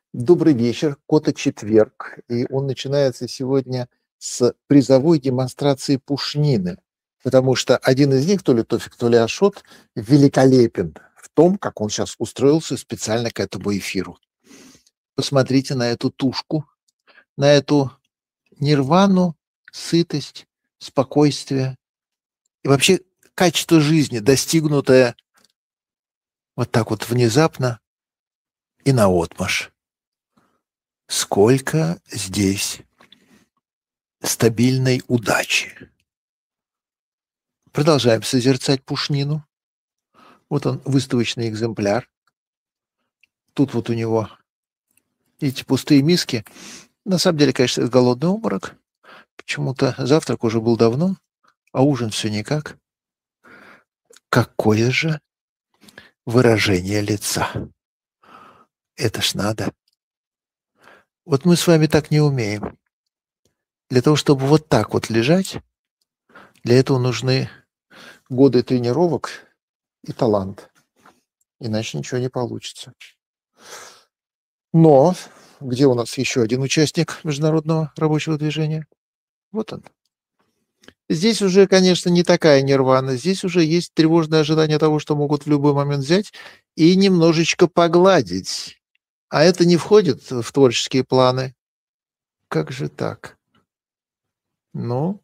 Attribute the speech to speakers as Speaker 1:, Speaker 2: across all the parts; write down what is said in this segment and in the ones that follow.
Speaker 1: Добрый вечер, Кота-четверг, и он начинается сегодня с призовой демонстрации пушнины, потому что один из них, то ли Тофик, то ли Ашот, великолепен в том, как он сейчас устроился специально к этому эфиру. Посмотрите на эту тушку, на эту нирвану, сытость, спокойствие и вообще качество жизни, достигнутое вот так вот внезапно и наотмашь. Сколько здесь стабильной удачи. Продолжаем созерцать пушнину. Вот он, выставочный экземпляр. Тут вот у него эти пустые миски. На самом деле, конечно, это голодный обморок. Почему-то завтрак уже был давно, а ужин все никак. Какое же выражение лица. Это ж надо. Вот мы с вами так не умеем. Для того, чтобы вот так вот лежать, для этого нужны годы тренировок и талант. Иначе ничего не получится. Но где у нас еще один участник международного рабочего движения? Вот он. Здесь уже, конечно, не такая нирвана. Здесь уже есть тревожное ожидание того, что могут в любой момент взять и немножечко погладить. А это не входит в творческие планы. Как же так? Ну,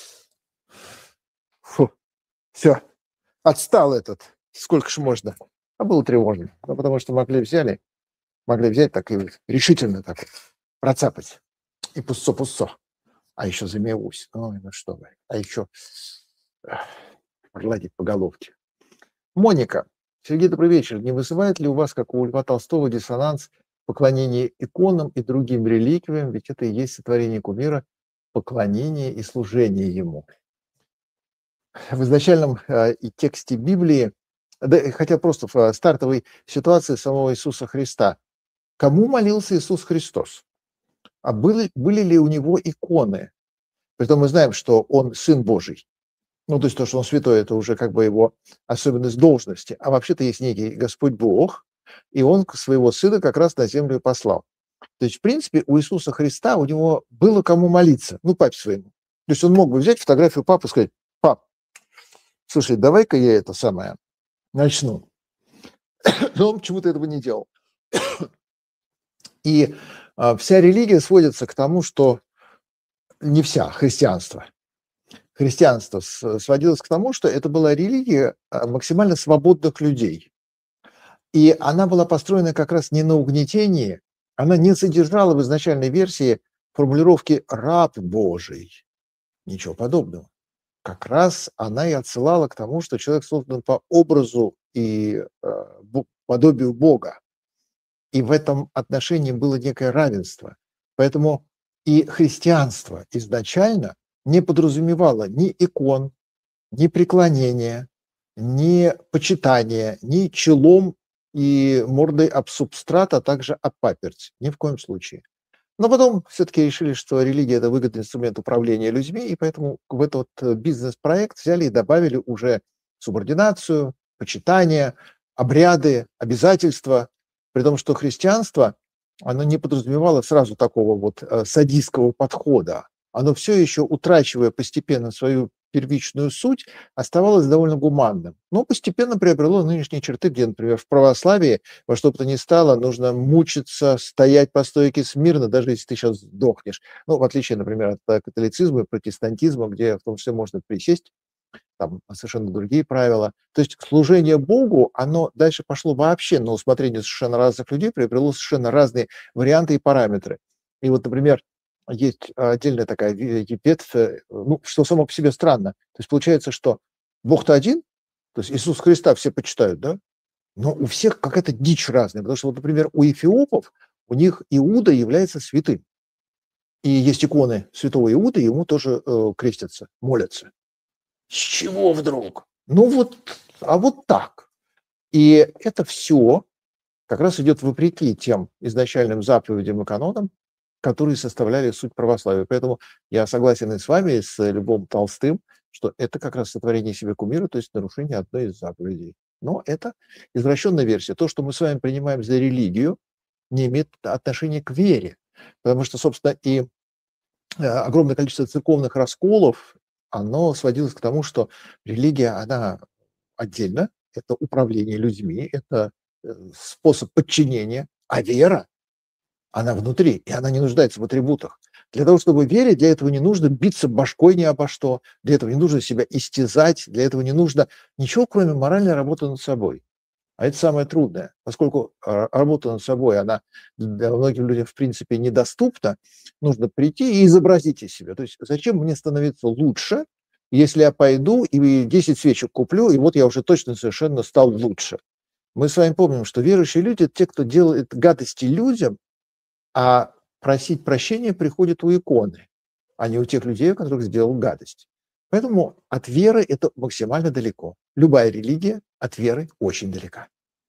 Speaker 1: все, отстал этот. Сколько ж можно? А было тревожно. Ну, потому что могли взять так и решительно так вот процапать. И пусцо-пусцо. А еще замелусь. Ой, ну что вы. А еще погладить по головке. Моника. Сергей, добрый вечер. Не вызывает ли у вас, как у Льва Толстого, диссонанс поклонение иконам и другим реликвиям? Ведь это и есть сотворение кумира, поклонение и служение ему. В изначальном и тексте Библии, да, хотя просто в стартовой ситуации самого Иисуса Христа, кому молился Иисус Христос? А были ли у него иконы? Притом мы знаем, что он Сын Божий. Ну, то есть то, что он святой, это уже как бы его особенность должности. А вообще-то есть некий Господь Бог, и он своего сына как раз на землю и послал. То есть, в принципе, у Иисуса Христа, у него было кому молиться, ну, папе своему. То есть он мог бы взять фотографию папы и сказать: пап, слушай, давай-ка я это самое начну. Но он почему-то этого не делал. И вся религия сводится к тому, что не вся, христианство сводилось к тому, что это была религия максимально свободных людей. И она была построена как раз не на угнетении, она не содержала в изначальной версии формулировки «раб Божий». Ничего подобного. Как раз она и отсылала к тому, что человек создан по образу и подобию Бога. И в этом отношении было некое равенство. Поэтому и христианство изначально не подразумевало ни икон, ни преклонения, ни почитания, ни челом и мордой об субстрат, а также об паперть. Ни в коем случае. Но потом все-таки решили, что религия – это выгодный инструмент управления людьми, и поэтому в этот бизнес-проект взяли и добавили уже субординацию, почитание, обряды, обязательства, при том, что христианство, оно не подразумевало сразу такого вот садистского подхода. Оно все еще, утрачивая постепенно свою первичную суть, оставалось довольно гуманным. Но постепенно приобрело нынешние черты, где, например, в православии во что бы то ни стало нужно мучиться, стоять по стойке смирно, даже если ты сейчас сдохнешь. Ну, в отличие, например, от католицизма и протестантизма, где в том числе можно присесть, там совершенно другие правила. То есть служение Богу, оно дальше пошло вообще на усмотрение совершенно разных людей, приобрело совершенно разные варианты и параметры. И вот, например, есть отдельная такая ветвь, ну, что само по себе странно. То есть получается, что Бог-то один, то есть Иисус Христа все почитают, да? Но у всех какая-то дичь разная. Потому что, вот, например, у эфиопов, у них Иуда является святым. И есть иконы святого Иуды, ему тоже крестятся, молятся. С чего вдруг? Ну вот, а вот так. И это все как раз идет вопреки тем изначальным заповедям и канонам, которые составляли суть православия. Поэтому я согласен и с вами, и с Львом Толстым, что это как раз сотворение себе кумира, то есть нарушение одной из заповедей. Но это извращенная версия. То, что мы с вами принимаем за религию, не имеет отношения к вере. Потому что, собственно, и огромное количество церковных расколов, оно сводилось к тому, что религия, она отдельно, это управление людьми, это способ подчинения, а вера, она внутри, и она не нуждается в атрибутах. Для того, чтобы верить, для этого не нужно биться башкой ни обо что, для этого не нужно себя истязать, для этого не нужно ничего, кроме моральной работы над собой. А это самое трудное, поскольку работа над собой, она для многих людей, в принципе, недоступна, нужно прийти и изобразить из себя. То есть зачем мне становиться лучше, если я пойду и 10 свечек куплю, и вот я уже точно совершенно стал лучше. Мы с вами помним, что верующие люди – это те, кто делает гадости людям, а просить прощения приходит у иконы, а не у тех людей, у которых сделал гадость. Поэтому от веры это максимально далеко. Любая религия от веры очень далека.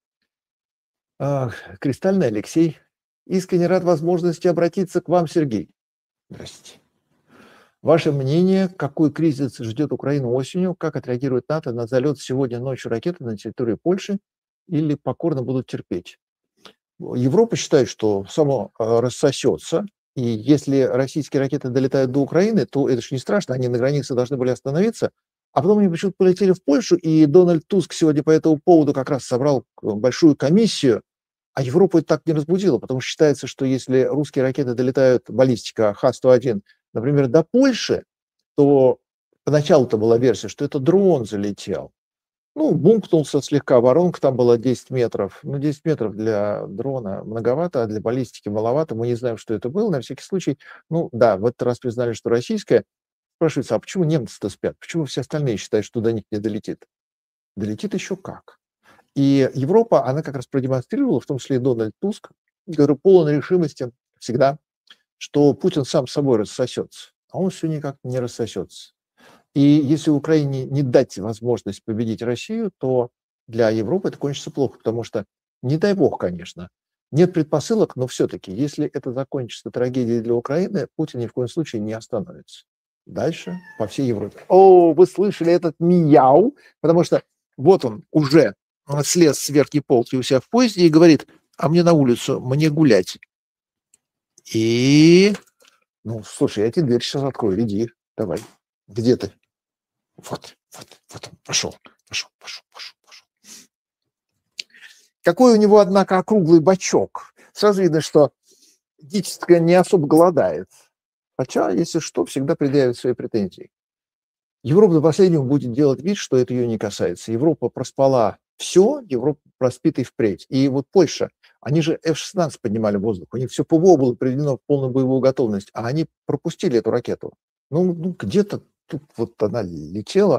Speaker 1: Кристальный Алексей. Искренне рад возможности обратиться к вам, Сергей. Здравствуйте. Ваше мнение, какой кризис ждет Украину осенью, как отреагирует НАТО на залет сегодня ночью ракеты на территории Польши или покорно будут терпеть? Европа считает, что само рассосется, и если российские ракеты долетают до Украины, то это же не страшно, они на границе должны были остановиться, а потом они почему-то полетели в Польшу, и Дональд Туск сегодня по этому поводу как раз собрал большую комиссию, а Европу это так не разбудило, потому что считается, что если русские ракеты долетают, баллистика Х-101, например, до Польши, то поначалу-то была версия, что это дрон залетел. Ну, бумкнулся слегка, воронка там была 10 метров. Ну, 10 метров для дрона многовато, а для баллистики маловато. Мы не знаем, что это было. На всякий случай, ну да, в этот раз признали, что российская. Спрашивается, а почему немцы-то спят? Почему все остальные считают, что до них не долетит? Долетит еще как. И Европа, она как раз продемонстрировала, в том числе и Дональд Туск, который полон решимости всегда, что Путин сам собой рассосется. А он все никак не рассосется. И если Украине не дать возможность победить Россию, то для Европы это кончится плохо, потому что, не дай бог, конечно, нет предпосылок, но все-таки, если это закончится трагедией для Украины, Путин ни в коем случае не остановится. Дальше по всей Европе. О, вы слышали этот мяу? Потому что вот он уже слез с верхней полки у себя в поезде и говорит, а мне на улицу, мне гулять. И, ну, слушай, я тебе дверь сейчас открою, иди, давай. Где ты? Вот он, пошел. Какой у него, однако, округлый бачок. Сразу видно, что дичка не особо голодает. Хотя, если что, всегда предъявит свои претензии. Европа до последнего будет делать вид, что это ее не касается. Европа проспала все, Европа проспит и впредь. И вот Польша, они же F-16 поднимали в воздух, у них все ПВО было приведено в полную боевую готовность, а они пропустили эту ракету. Ну где-то тут вот она летела,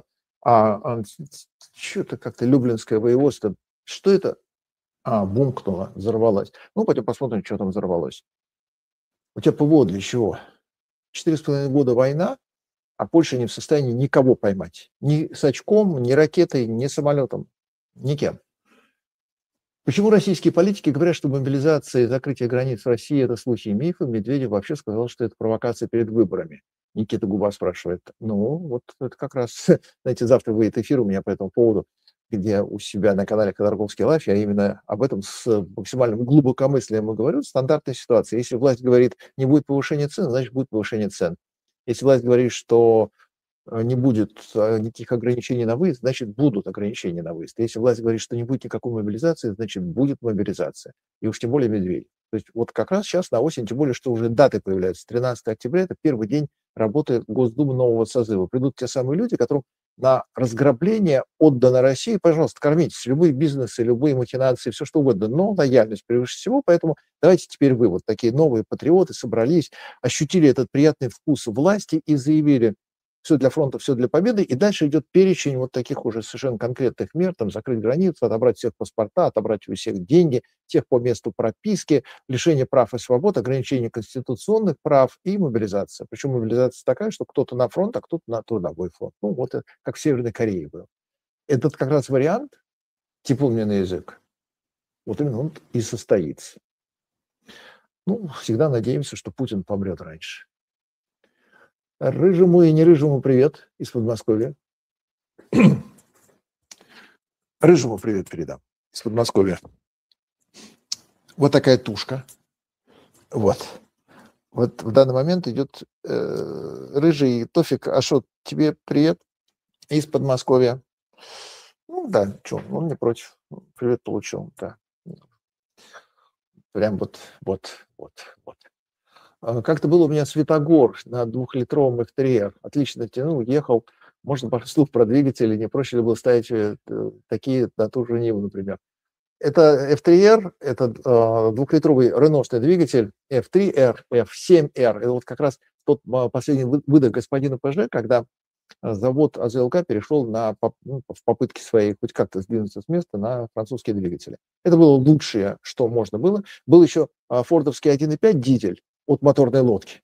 Speaker 1: что-то как-то Люблинское воеводство, что это? Бумкнуло, взорвалось. Ну, пойдем посмотрим, что там взорвалось. У тебя ПВО для чего? 4,5 года война, а Польша не в состоянии никого поймать. Ни с очком, ни ракетой, ни самолетом, никем. Почему российские политики говорят, что мобилизация и закрытие границ в России – это слухи и мифы? Медведев вообще сказал, что это провокация перед выборами. Никита Губа спрашивает. Ну, вот это как раз, знаете, завтра выйдет эфир у меня по этому поводу, где у себя на канале Ходорковский Лайф я именно об этом с максимальным глубокомыслием и говорю. Стандартная ситуация. Если власть говорит, не будет повышения цен, значит, будет повышение цен. Если власть говорит, что не будет никаких ограничений на выезд, значит, будут ограничения на выезд. Если власть говорит, что не будет никакой мобилизации, значит, будет мобилизация. И уж тем более Медведев. То есть вот как раз сейчас на осень, тем более, что уже даты появляются. 13 октября – это первый день работы Госдумы нового созыва. Придут те самые люди, которым на разграбление отдано России. Пожалуйста, кормитесь. Любые бизнесы, любые махинации, все что угодно. Но лояльность превыше всего. Поэтому давайте теперь вы, вот такие новые патриоты, собрались, ощутили этот приятный вкус власти и заявили: все для фронта, все для победы, и дальше идет перечень вот таких уже совершенно конкретных мер, там, закрыть границу, отобрать всех паспорта, отобрать у всех деньги, тех по месту прописки, лишение прав и свобод, ограничение конституционных прав и мобилизация. Причем мобилизация такая, что кто-то на фронт, а кто-то на трудовой фронт. Ну, вот это как в Северной Корее был. Этот как раз вариант, тепло мне на язык, вот именно он и состоится. Ну, всегда надеемся, что Путин помрет раньше. Рыжему и не рыжему привет из Подмосковья. Рыжему привет передам из Подмосковья. Вот такая тушка. Вот. Вот в данный момент идет рыжий Тофик Ашот. Тебе привет из Подмосковья. Ну да, что, он не против. Привет получил, да. Прям вот. Как-то был у меня Светогор на 2-литровом FTR. Отлично тянул, ехал. Можно пару слов про двигатели. Не проще ли было ставить такие на ту же Ниву, например. Это F3R, это 2-литровый реношный двигатель F3R, F7R. Это вот как раз тот последний выдох господина ПЖ, когда завод АЗЛК перешел в попытке своей хоть как-то сдвинуться с места на французские двигатели. Это было лучшее, что можно было. Был еще фордовский 1.5 дизель от моторной лодки.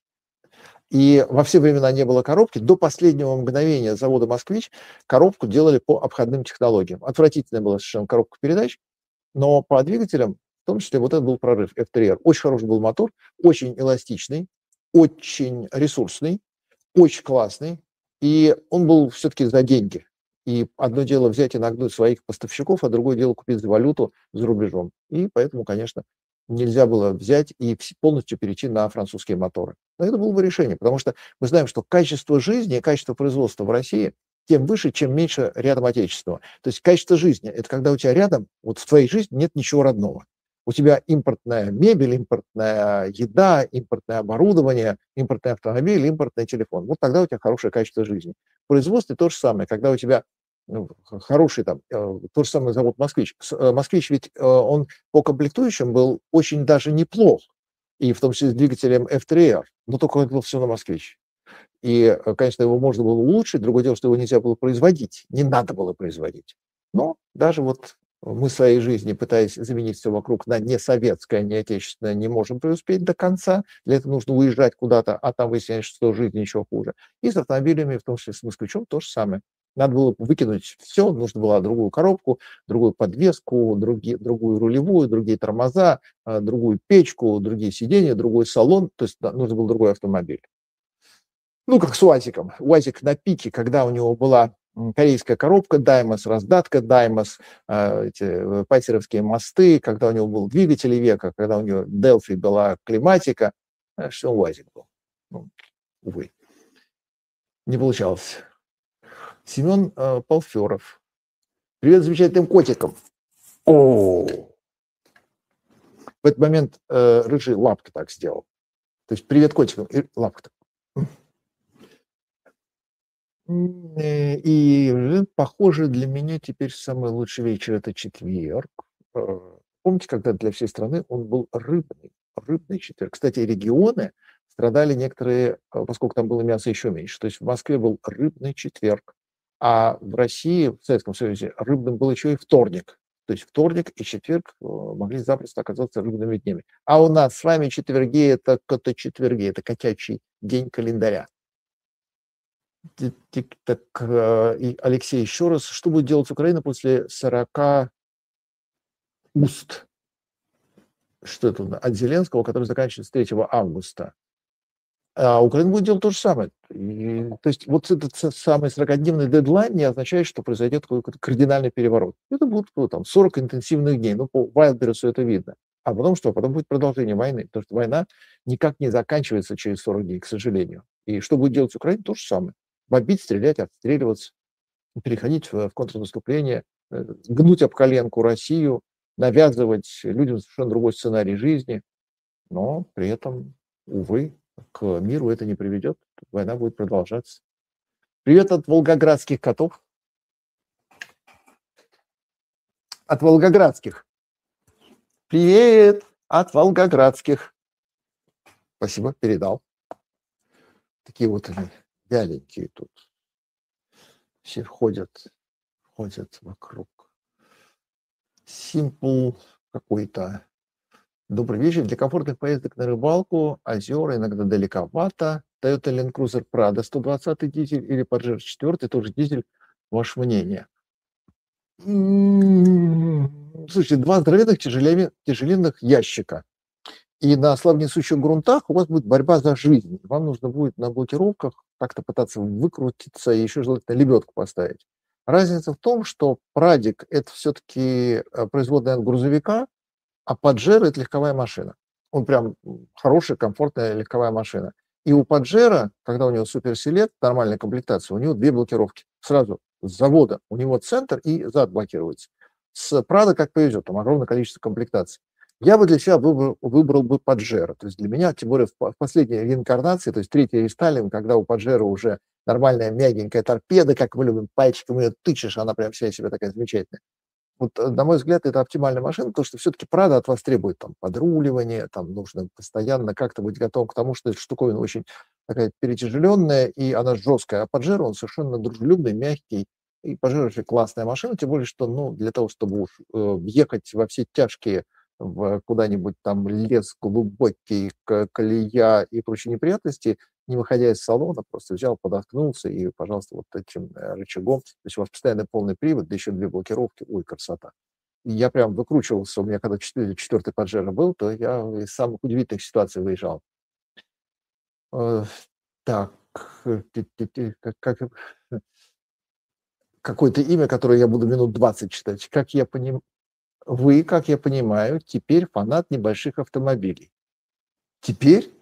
Speaker 1: И во все времена не было коробки. До последнего мгновения завода «Москвич» коробку делали по обходным технологиям. Отвратительная была совершенно коробка передач, но по двигателям, в том числе, вот это был прорыв F3R. Очень хороший был мотор, очень эластичный, очень ресурсный, очень классный. И он был все-таки за деньги. И одно дело взять и нагнуть своих поставщиков, а другое дело купить за валюту за рубежом. И поэтому, конечно, нельзя было взять и полностью перейти на французские моторы. Но это было бы решение, потому что мы знаем, что качество жизни и качество производства в России тем выше, чем меньше рядом отечественного. То есть качество жизни – это когда у тебя рядом, вот в твоей жизни нет ничего родного. У тебя импортная мебель, импортная еда, импортное оборудование, импортный автомобиль, импортный телефон. Вот тогда у тебя хорошее качество жизни. В производстве то же самое. Когда у тебя хороший там, то же самое завод «Москвич». «Москвич» ведь он по комплектующим был очень даже неплох. И в том числе с двигателем F3R. Но только это было все на «Москвич». И, конечно, его можно было улучшить. Другое дело, что его нельзя было производить. Не надо было производить. Но даже вот мы в своей жизни, пытаясь заменить все вокруг на не советское, не отечественное, не можем преуспеть до конца. Для этого нужно уезжать куда-то, а там выясняется, что жизнь еще хуже. И с автомобилями, в том числе с «Москвичом», то же самое. Надо было выкинуть все, нужно было другую коробку, другую подвеску, другую рулевую, другие тормоза, другую печку, другие сиденья, другой салон. То есть нужно был другой автомобиль. Ну, как с УАЗиком. УАЗик на пике, когда у него была корейская коробка Даймос, раздатка Даймос, пайсеровские мосты, когда у него был двигатель века, когда у него Делфи была климатика, что УАЗик был. Ну, увы, не получалось. Семен Полферов. Привет замечательным котикам. О! В этот момент рыжий лапка так сделал. То есть привет котикам и лапка так. И похоже, для меня теперь самый лучший вечер – это четверг. Помните, когда для всей страны он был рыбный четверг? Кстати, регионы страдали некоторые, поскольку там было мясо еще меньше. То есть в Москве был рыбный четверг, а в России, в Советском Союзе, рыбным был еще и вторник. То есть вторник и четверг могли запросто оказаться рыбными днями. А у нас с вами четверги – это коточетверги, это котячий день календаря. Так, и Алексей, еще раз, что будет делать Украина после 40 уст? Что это от Зеленского, который заканчивается 3 августа? А Украина будет делать то же самое. То есть вот этот самый 40-дневный дедлайн не означает, что произойдет какой-то кардинальный переворот. Это будут там 40 интенсивных дней. Ну, по Вайлдберрису это видно. А потом что? Потом будет продолжение войны. Потому что война никак не заканчивается через 40 дней, к сожалению. И что будет делать Украина? То же самое. Бомбить, стрелять, отстреливаться, переходить в контрнаступление, гнуть об коленку Россию, навязывать людям совершенно другой сценарий жизни. Но при этом, увы, к миру это не приведет. Война будет продолжаться. Привет от волгоградских котов. От волгоградских. Привет от волгоградских. Спасибо, передал. Такие вот они вяленькие тут. Все ходят вокруг. Simple какой-то. Добрый вечер. Для комфортных поездок на рыбалку, озера иногда далековато. Toyota Land Cruiser Prado 120 дизель или Pajero 4 тоже дизель. Ваше мнение? Слушайте, два здоровенных тяжеленных ящика. И на слабонесущих грунтах у вас будет борьба за жизнь. Вам нужно будет на блокировках как-то пытаться выкрутиться и еще желательно лебедку поставить. Разница в том, что Прадик – это все-таки производная от грузовика, а Паджеро – это легковая машина. Он прям хорошая, комфортная легковая машина. И у Паджеро, когда у него суперселект, нормальная комплектация, у него 2 блокировки. Сразу с завода. У него центр и зад блокируется. С Прадо как повезет, там огромное количество комплектаций. Я бы для себя выбрал бы Паджеро. То есть для меня, тем более в последней реинкарнации, то есть третий рестайлинг, когда у Паджеро уже нормальная мягенькая торпеда, как мы любим, пальчиком ее тычешь, она прям вся из себя такая замечательная. Вот, на мой взгляд, это оптимальная машина, потому что все-таки Прада от вас требует там подруливания, там нужно постоянно как-то быть готовым к тому, что эта штуковина очень такая перетяжеленная, и она жесткая. А Паджеро, он совершенно дружелюбный, мягкий. И Паджеро вообще классная машина, тем более, что, ну, для того, чтобы уж въехать во все тяжкие в куда-нибудь там лес глубокий, колея и прочие неприятности, не выходя из салона, просто взял, подоткнулся и, пожалуйста, вот этим рычагом. То есть у вас постоянно полный привод, да еще 2 блокировки. Ой, красота. И я прям выкручивался. У меня когда четвертый Паджеро был, то я из самых удивительных ситуаций выезжал. Э, Так, какое-то имя, которое я буду минут 20 читать. Вы, как я понимаю, теперь фанат небольших автомобилей. Теперь?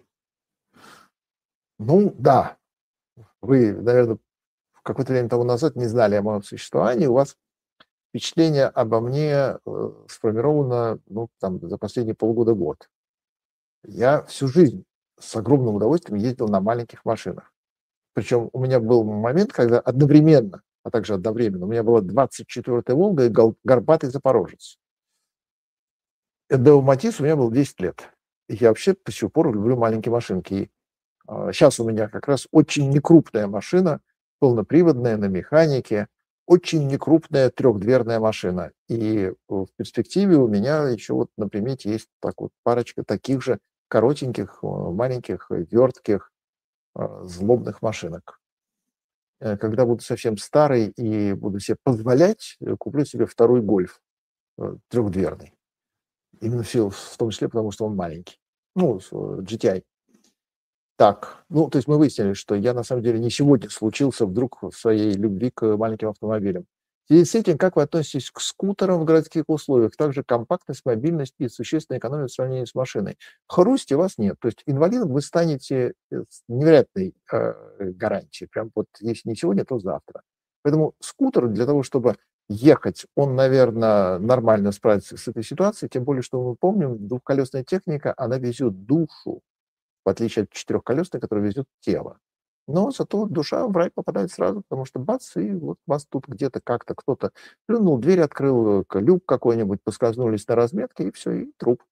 Speaker 1: Ну, да. Вы, наверное, какое-то время тому назад не знали о моем существовании. У вас впечатление обо мне сформировано, ну, там, за последние полгода-год. Я всю жизнь с огромным удовольствием ездил на маленьких машинах. Причем у меня был момент, когда одновременно, а также одновременно, у меня была 24-я «Волга» и горбатый «Запорожец». Эдео Матис у меня был 10 лет. И я вообще до сих пор люблю маленькие машинки. И сейчас у меня как раз очень некрупная машина, полноприводная, на механике, очень некрупная трехдверная машина. И в перспективе у меня еще вот на примете есть так вот парочка таких же коротеньких, маленьких, вертких, злобных машинок. Когда буду совсем старый и буду себе позволять, куплю себе второй «Гольф» трехдверный. Именно в том числе потому, что он маленький. Ну, GTI. Так, ну, то есть мы выяснили, что я на самом деле не сегодня случился вдруг в своей любви к маленьким автомобилям. В связи с этим, как вы относитесь к скутерам в городских условиях? Также компактность, мобильность и существенная экономия в сравнении с машиной. Хрусти у вас нет. То есть инвалидом вы станете с невероятной гарантией. Прям вот если не сегодня, то завтра. Поэтому скутер для того, чтобы ехать, он, наверное, нормально справится с этой ситуацией. Тем более, что мы помним, двухколесная техника, она везет душу, в отличие от четырехколесной, которая везет тело. Но зато душа в рай попадает сразу, потому что бац, и вот вас тут где-то как-то кто-то плюнул, дверь открыл, люк какой-нибудь, поскользнулись на разметке, и все, и труп.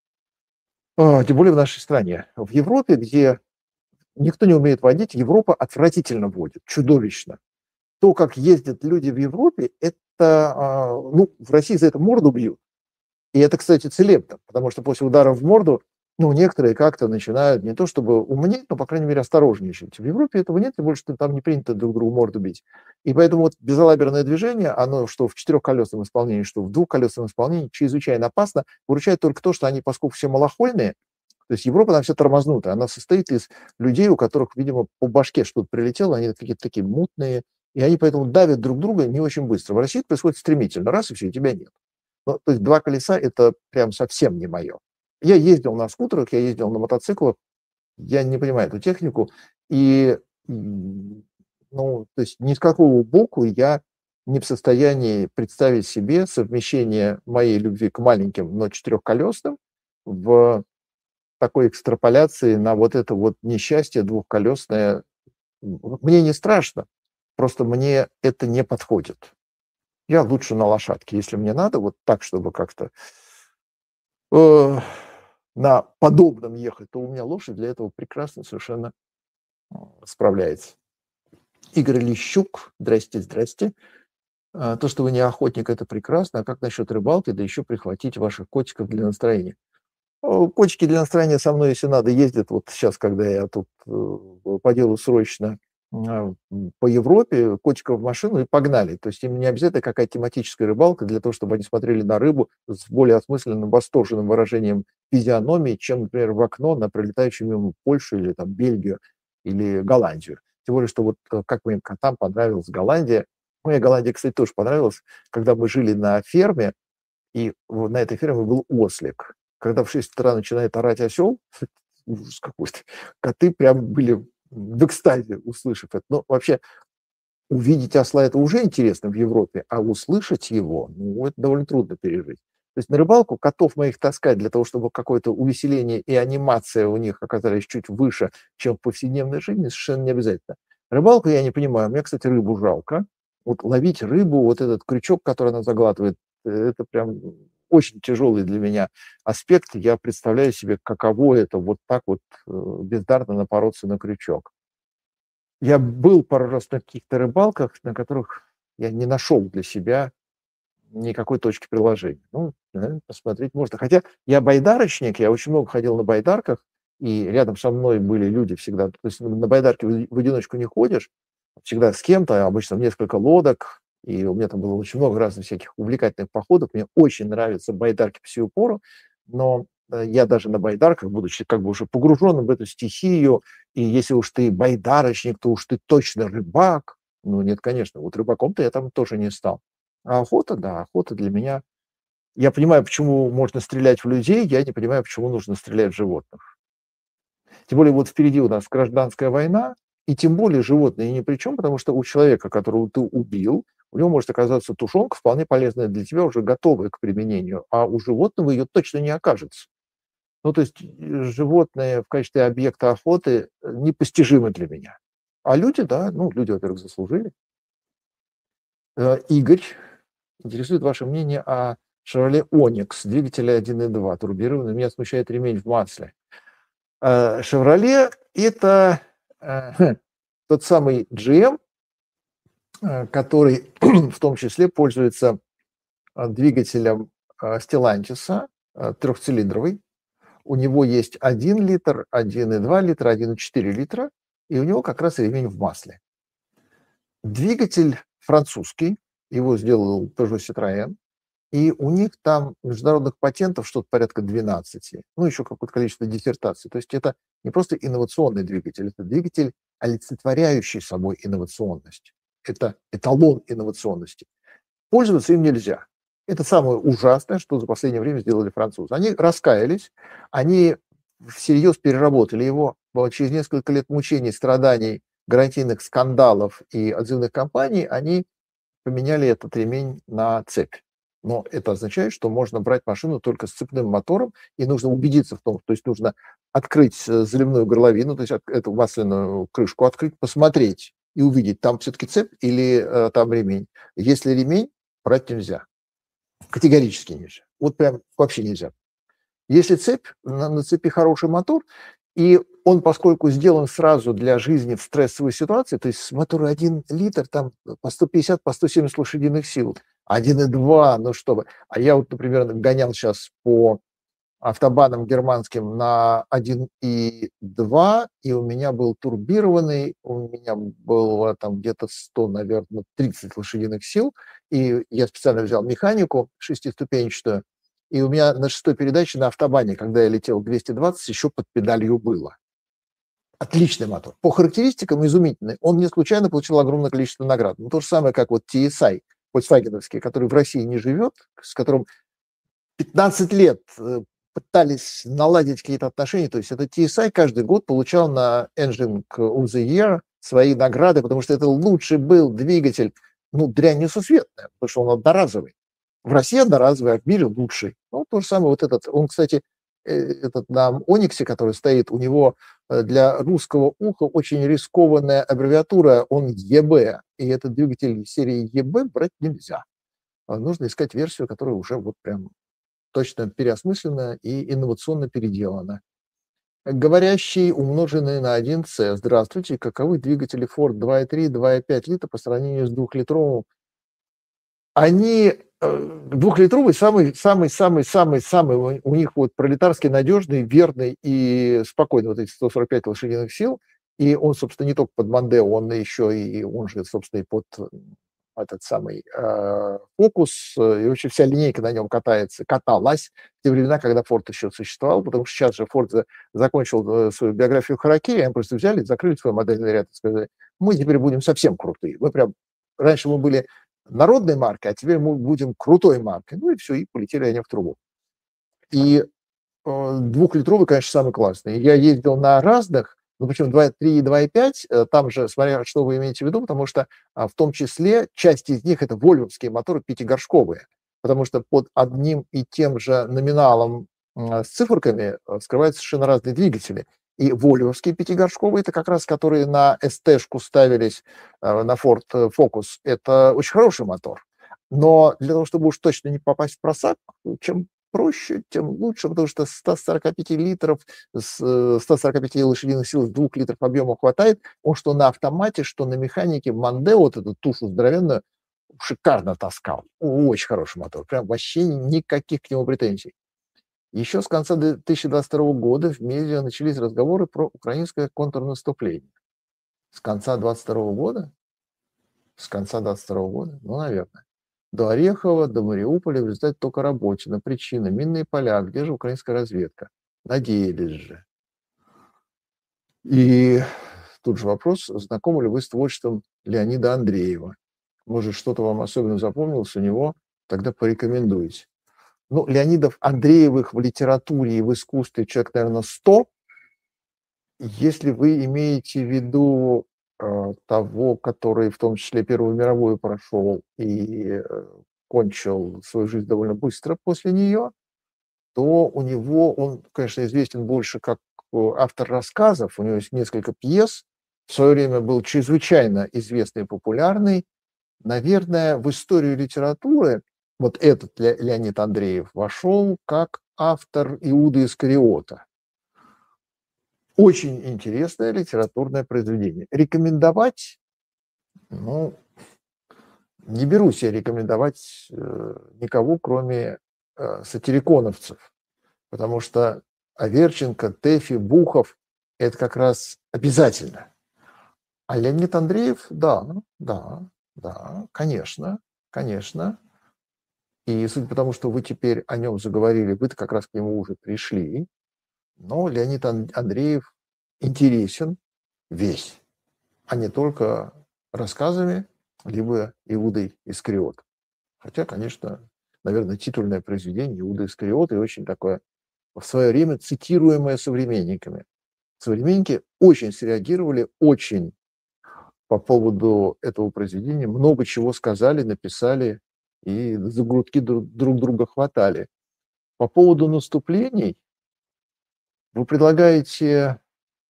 Speaker 1: Тем более в нашей стране. В Европе, где никто не умеет водить, Европа отвратительно водит, чудовищно. То, как ездят люди в Европе, это, ну, в России за это морду бьют. И это, кстати, целебно, потому что после удара в морду, ну, некоторые как-то начинают не то чтобы умнеть, но, по крайней мере, осторожничать. В Европе этого нет, тем более, что там не принято друг другу морду бить. И поэтому вот безалаберное движение, оно что в четырехколесном исполнении, что в двухколесном исполнении, чрезвычайно опасно. Выручает только то, что они, поскольку все малохольные, то есть Европа там вся тормознутая, она состоит из людей, у которых, видимо, по башке что-то прилетело, они какие-то такие мутные, и они поэтому давят друг друга не очень быстро. В России это происходит стремительно, раз и все, и тебя нет. Ну, то есть 2 колеса — это прям совсем не мое. Я ездил на скутерах, я ездил на мотоциклах, я не понимаю эту технику. И, ну, то есть ни с какого боку я не в состоянии представить себе совмещение моей любви к маленьким, но четырехколесным в такой экстраполяции на вот это вот несчастье двухколесное. Мне не страшно, просто мне это не подходит. Я лучше на лошадке, если мне надо, вот так, чтобы как-то на подобном ехать, то у меня лошадь для этого прекрасно совершенно справляется. Игорь Лещук, здрасте, здрасте. То, что вы не охотник, это прекрасно. А как насчет рыбалки, да еще прихватить ваших котиков для настроения? Котики для настроения со мной, если надо, ездят. Вот сейчас, когда я тут по делу срочно по Европе, котиков в машину и погнали. То есть им не обязательно какая-то тематическая рыбалка для того, чтобы они смотрели на рыбу с более осмысленным, восторженным выражением физиономии, чем, например, в окно на пролетающую мимо Польшу или там Бельгию или Голландию. Тем более, что вот как моим котам понравилась Голландия. Мне Голландия, кстати, тоже понравилась, когда мы жили на ферме, и на этой ферме был ослик. когда в 6 утра начинает орать осел, ужас какой-то. Коты прям были в экстазе, услышав это. Но вообще увидеть осла — это уже интересно в Европе, а услышать его, ну, это довольно трудно пережить. То есть на рыбалку котов моих таскать для того, чтобы какое-то увеселение и анимация у них оказались чуть выше, чем в повседневной жизни, совершенно не обязательно. Рыбалку я не понимаю. Мне, кстати, рыбу жалко. Вот ловить рыбу, вот этот крючок, который она заглатывает, это прям очень тяжелый для меня аспект. Я представляю себе, каково это вот так вот бездарно напороться на крючок. Я был пару раз на каких-то рыбалках, на которых я не нашел для себя никакой точки приложения. Ну, наверно, посмотреть можно. Хотя я байдарочник, я очень много ходил на байдарках, и рядом со мной были люди всегда. То есть на байдарке в одиночку не ходишь, всегда с кем-то, обычно в несколько лодок, и у меня там было очень много разных всяких увлекательных походов. Мне очень нравятся байдарки по сию пору, но я даже на байдарках, будучи как бы уже погруженным в эту стихию, и если уж ты байдарочник, то уж ты точно рыбак. Ну нет, конечно, вот рыбаком-то я там тоже не стал. А охота, да, охота для меня. Я понимаю, почему можно стрелять в людей, я не понимаю, почему нужно стрелять в животных. Тем более вот впереди у нас гражданская война, и тем более животные ни при чем, потому что у человека, которого ты убил, у него может оказаться тушенка, вполне полезная для тебя, уже готовая к применению, а у животного ее точно не окажется. Ну, то есть животные в качестве объекта охоты непостижимы для меня. А люди, да, ну, люди, во-первых, заслужили. Игорь, интересует ваше мнение о Chevrolet Onix, двигателя 1.2, турбированный. Меня смущает ремень в масле. Chevrolet — это тот самый GM, который в том числе пользуется двигателем Stellantis, трехцилиндровый. У него есть 1 литр, 1,2 литра, 1,4 литра, и у него как раз ремень в масле. Двигатель французский, его сделал Peugeot Citroën, и у них там международных патентов что-то порядка 12, ну, еще какое-то количество диссертаций. То есть это не просто инновационный двигатель, это двигатель, олицетворяющий собой инновационность. Это эталон инновационности. Пользоваться им нельзя. Это самое ужасное, что за последнее время сделали французы. Они раскаялись, они всерьез переработали его. Через несколько лет мучений, страданий, гарантийных скандалов и отзывных кампаний они поменяли этот ремень на цепь. Но это означает, что можно брать машину только с цепным мотором, и нужно убедиться в том, то есть нужно открыть заливную горловину, то есть эту масляную крышку открыть, посмотреть и увидеть, там все-таки цепь или там ремень. Если ремень, брать нельзя. Категорически нельзя. Вот прям вообще нельзя. Если цепь, на цепи хороший мотор, и он, поскольку сделан сразу для жизни в стрессовой ситуации, то есть с мотора 1 литр, там по 150, по 170 лошадиных сил, 1,2, ну что вы. А я вот, например, гонял сейчас по автобанам германским на 1,2, и у меня был турбированный, у меня было там где-то 100, наверное, 30 лошадиных сил, и я специально взял механику шестиступенчатую, и у меня на шестой передаче на автобане, когда я летел 220, еще под педалью было. Отличный мотор. По характеристикам изумительный. Он не случайно получил огромное количество наград. Ну, то же самое, как вот TSI, Volkswagen, который в России не живет, с которым 15 лет пытались наладить какие-то отношения. То есть это TSI каждый год получал на Engine of the Year свои награды, потому что это лучший был двигатель, ну, дрянь несусветная, потому что он одноразовый. В России одноразовый, а в мире лучший. Ну, то же самое вот этот. Он, кстати, этот на Ониксе, который стоит, у него для русского уха очень рискованная аббревиатура, он ЕБ. И этот двигатель серии ЕБ брать нельзя. Нужно искать версию, которая уже вот прям точно переосмысленно и инновационно переделано. Говорящий, умноженный на 1С. Здравствуйте. Каковы двигатели Ford 2.3, 2.5 литра по сравнению с двухлитровым? Они двухлитровый самый у них вот пролетарский, надежный, верный и спокойный, вот эти 145 лошадиных сил. И он, собственно, не только под Мондео, он еще и, он же, собственно, и под этот самый Фокус, и вообще вся линейка на нем каталась в те времена, когда Форд еще существовал, потому что сейчас же Форд закончил свою биографию харакири, они просто взяли, закрыли свой модельный ряд и сказали, мы теперь будем совсем крутые. Мы прям, раньше мы были народной маркой, а теперь мы будем крутой маркой. Ну и все, и полетели они в трубу. И двухлитровый, конечно, самый классный. Я ездил на разных, ну, причем 2.3 и 2.5, там же, смотря что вы имеете в виду, потому что в том числе часть из них это вольвовские моторы пятигоршковые, потому что под одним и тем же номиналом с циферками скрываются совершенно разные двигатели. И вольвовские пятигоршковые, это как раз которые на СТ-шку ставились, на Ford Focus, это очень хороший мотор. Но для того, чтобы уж точно не попасть в просак, чем проще, тем лучше, потому что 145 литров, 145 лошадиных сил с 2 литров объема хватает. Он что на автомате, что на механике Мандео, вот эту тушу здоровенную, шикарно таскал. Очень хороший мотор. Прям вообще никаких к нему претензий. Еще с конца 2022 года в медиа начались разговоры про украинское контрнаступление. С конца 2022 года? С конца 2022 года? Ну, наверное. До Орехова, до Мариуполя в результате только Работина. Причина – минные поля. Где же украинская разведка? Надеялись же. И тут же вопрос, знакомы ли вы с творчеством Леонида Андреева? Может, что-то вам особенно запомнилось у него? Тогда порекомендуйте. Ну, Леонидов Андреевых в литературе и в искусстве человек, наверное, 100. Если вы имеете в виду того, который в том числе Первую мировую прошел и кончил свою жизнь довольно быстро после нее, то у него, он, конечно, известен больше как автор рассказов, у него есть несколько пьес, в свое время был чрезвычайно известный и популярный. Наверное, в историю литературы вот этот Леонид Андреев вошел как автор Иуды Искариота. Очень интересное литературное произведение. Рекомендовать, ну, не берусь я рекомендовать никого, кроме сатириконовцев, потому что Аверченко, Тэфи, Бухов – это как раз обязательно. А Леонид Андреев, да, конечно, конечно. И судя по тому, что вы теперь о нем заговорили, вы-то как раз к нему уже пришли. Но Леонид Андреев интересен весь, а не только рассказами, либо Иудой Искариот. Хотя, конечно, наверное, титульное произведение Иуда Искариот и очень такое в свое время цитируемое современниками. Современники очень среагировали, очень по поводу этого произведения, много чего сказали, написали и за грудки друг друга хватали. По поводу наступлений вы предлагаете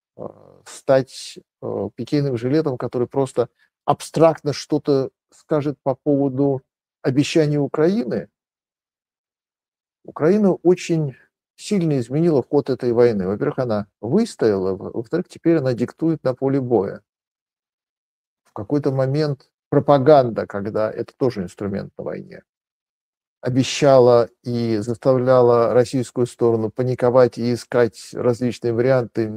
Speaker 1: стать питейным жилетом, который просто абстрактно что-то скажет по поводу обещаний Украины. Украина очень сильно изменила ход этой войны. Во-первых, она выстояла, во-вторых, теперь она диктует на поле боя. В какой-то момент пропаганда, когда это тоже инструмент на войне, обещала и заставляла российскую сторону паниковать и искать различные варианты,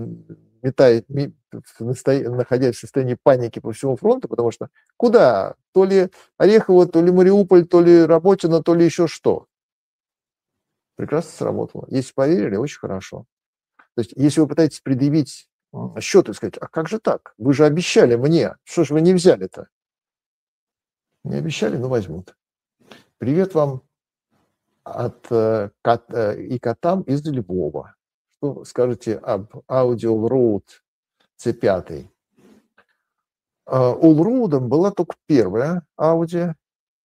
Speaker 1: находясь в состоянии паники по всему фронту, потому что куда? То ли Орехово, то ли Мариуполь, то ли Работино, то ли еще что. Прекрасно сработало. Если поверили, очень хорошо. То есть если вы пытаетесь предъявить счет и сказать, а как же так? Вы же обещали мне. Что же вы не взяли-то? Не обещали, но возьмут. Привет вам от и котам из Львова. Что скажете об Audi Allroad C5? Allroad'ом была только первая Audi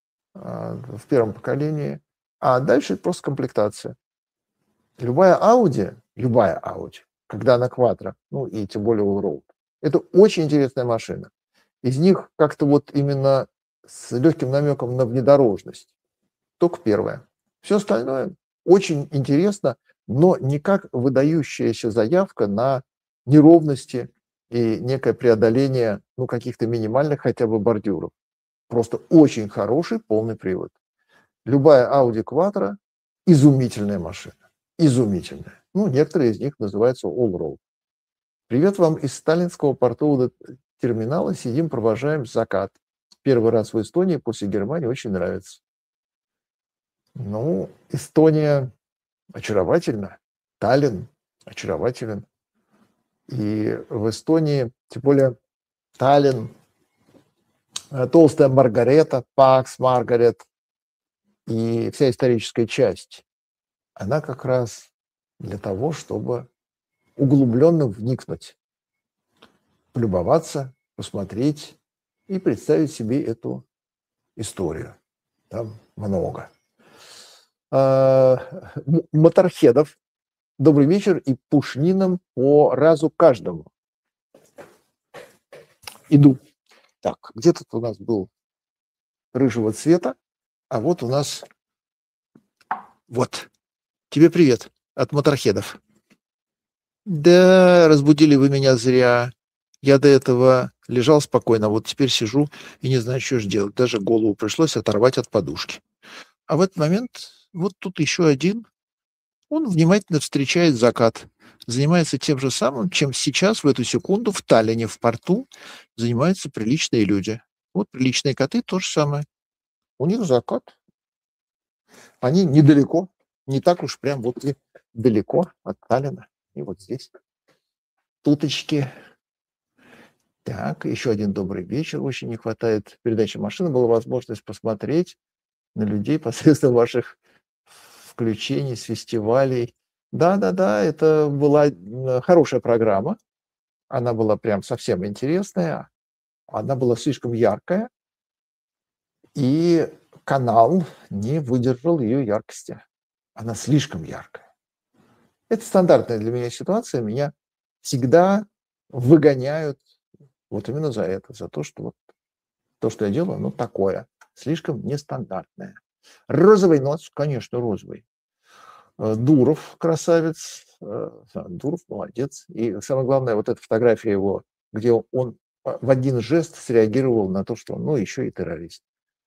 Speaker 1: в первом поколении, а дальше просто комплектация. Любая Audi, когда она квадро, ну и тем более Allroad, это очень интересная машина. Из них как-то вот именно с легким намеком на внедорожность. Только первая. Все остальное очень интересно, но не как выдающаяся заявка на неровности и некое преодоление каких-то минимальных хотя бы бордюров. Просто очень хороший полный привод. Любая Audi Quattro – изумительная машина. Изумительная. Некоторые из них называются Allroad. Привет вам из сталинского портового терминала. Сидим, провожаем закат. Первый раз в Эстонии после Германии, очень нравится. Эстония очаровательна, Таллин очарователен. И в Эстонии, тем более Таллин, толстая Маргарета, Пакс Маргарет и вся историческая часть, она как раз для того, чтобы углубленно вникнуть, полюбоваться, посмотреть и представить себе эту историю. Там много. Моторхедов. Добрый вечер и пушнином по разу каждому. Иду. Так, где тут у нас был рыжего цвета, а вот у нас вот. Тебе привет от моторхедов. Да, разбудили вы меня зря. Я до этого лежал спокойно, вот теперь сижу и не знаю, что же делать. Даже голову пришлось оторвать от подушки. А в этот момент вот тут еще один. Он внимательно встречает закат, занимается тем же самым, чем сейчас, в эту секунду, в Таллине, в порту, занимаются приличные люди. Вот приличные коты то же самое. У них закат. Они недалеко, не так уж прям вот и далеко от Таллина. И вот здесь туточки. Так, еще один добрый вечер. Очень не хватает передачи машины. Была возможность посмотреть на людей посредством ваших включений с фестивалей. Да-да-да, это была хорошая программа. Она была прям совсем интересная. Она была слишком яркая, и канал не выдержал ее яркости. Она слишком яркая. Это стандартная для меня ситуация. Меня всегда выгоняют вот именно за это, за то, что вот то, что я делаю, оно такое, слишком нестандартное. Розовый нос, конечно, розовый. Дуров, красавец. Дуров молодец. И самое главное, вот эта фотография его, где он в один жест среагировал на то, что он, ну, еще и террорист.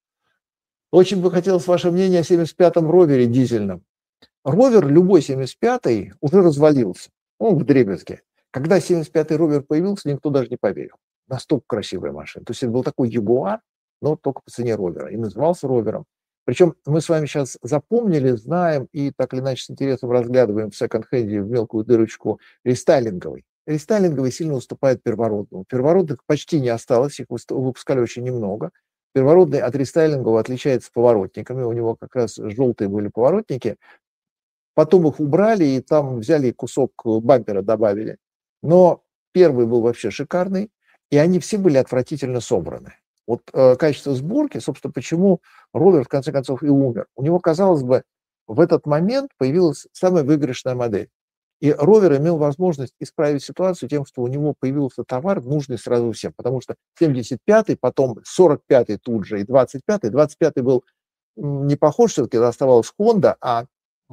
Speaker 1: Очень бы хотелось ваше мнение о 75-м ровере дизельном. Ровер, любой 75-й, уже развалился. Он в дребезге. Когда 75-й ровер появился, никто даже не поверил. Настолько красивая машина. То есть это был такой Ягуар, но только по цене ровера. И назывался ровером. Причем мы с вами сейчас запомнили, знаем и так или иначе с интересом разглядываем в секонд-хенде в мелкую дырочку рестайлинговый. Рестайлинговый сильно уступает первородному. Первородных почти не осталось, их выпускали очень немного. Первородный от рестайлингового отличается поворотниками. У него как раз желтые были поворотники. Потом их убрали, и там взяли кусок бампера, добавили. Но первый был вообще шикарный, и они все были отвратительно собраны. Вот качество сборки, собственно, почему ровер в конце концов и умер. У него, казалось бы, в этот момент появилась самая выигрышная модель. И ровер имел возможность исправить ситуацию тем, что у него появился товар, нужный сразу всем. Потому что 75-й, потом 45-й тут же и 25-й. 25-й был не похож, все-таки оставалась Honda, а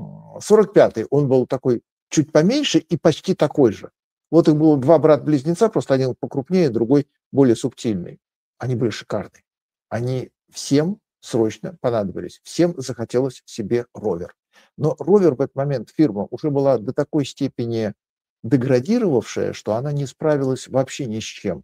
Speaker 1: 45-й, он был такой чуть поменьше и почти такой же. Вот их было два брата-близнеца, просто один покрупнее, другой более субтильный. Они были шикарные. Они всем срочно понадобились. Всем захотелось себе ровер. Но ровер в этот момент, фирма, уже была до такой степени деградировавшая, что она не справилась вообще ни с чем.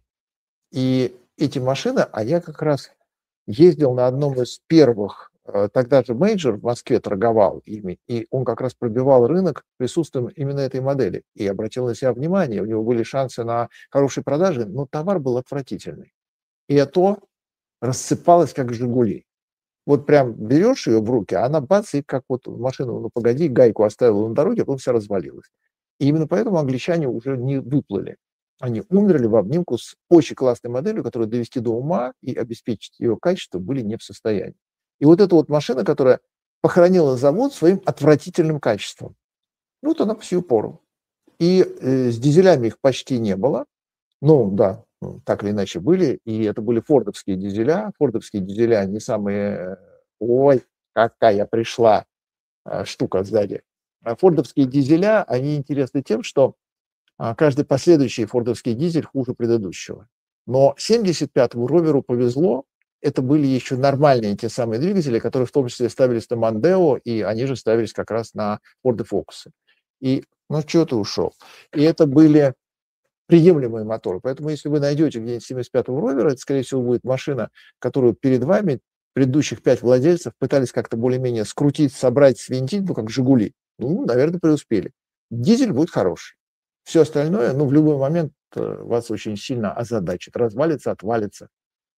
Speaker 1: И эти машины, а я как раз ездил на одном из первых, тогда же мейджор в Москве торговал ими, и он как раз пробивал рынок присутствием именно этой модели. И обратил на себя внимание, у него были шансы на хорошие продажи, но товар был отвратительный. И это рассыпалось, как «Жигули». Вот прям берешь ее в руки, а она бац, и как вот машину, ну погоди, гайку оставила на дороге, а потом вся развалилась. И именно поэтому англичане уже не выплыли. Они умерли в обнимку с очень классной моделью, которую довести до ума и обеспечить ее качество были не в состоянии. И вот эта вот машина, которая похоронила завод своим отвратительным качеством. Вот она по сию пору. И с дизелями их почти не было. Ну, да, так или иначе были. И это были фордовские дизеля. Фордовские дизеля не самые... Ой, какая пришла штука сзади. Фордовские дизеля, они интересны тем, что каждый последующий фордовский дизель хуже предыдущего. Но 75-му роверу повезло. Это были еще нормальные те самые двигатели, которые в том числе ставились на Мондео, и они же ставились как раз на Форды Фокусы. И, ну, что ты ушел? И это были приемлемые моторы. Поэтому если вы найдете где-нибудь 75-го ровера, это, скорее всего, будет машина, которую перед вами предыдущих 5 владельцев пытались как-то более-менее скрутить, собрать, свинтить, ну, как «Жигули». Ну, наверное, преуспели. Дизель будет хороший. Все остальное, ну, в любой момент вас очень сильно озадачит. Развалится, отвалится.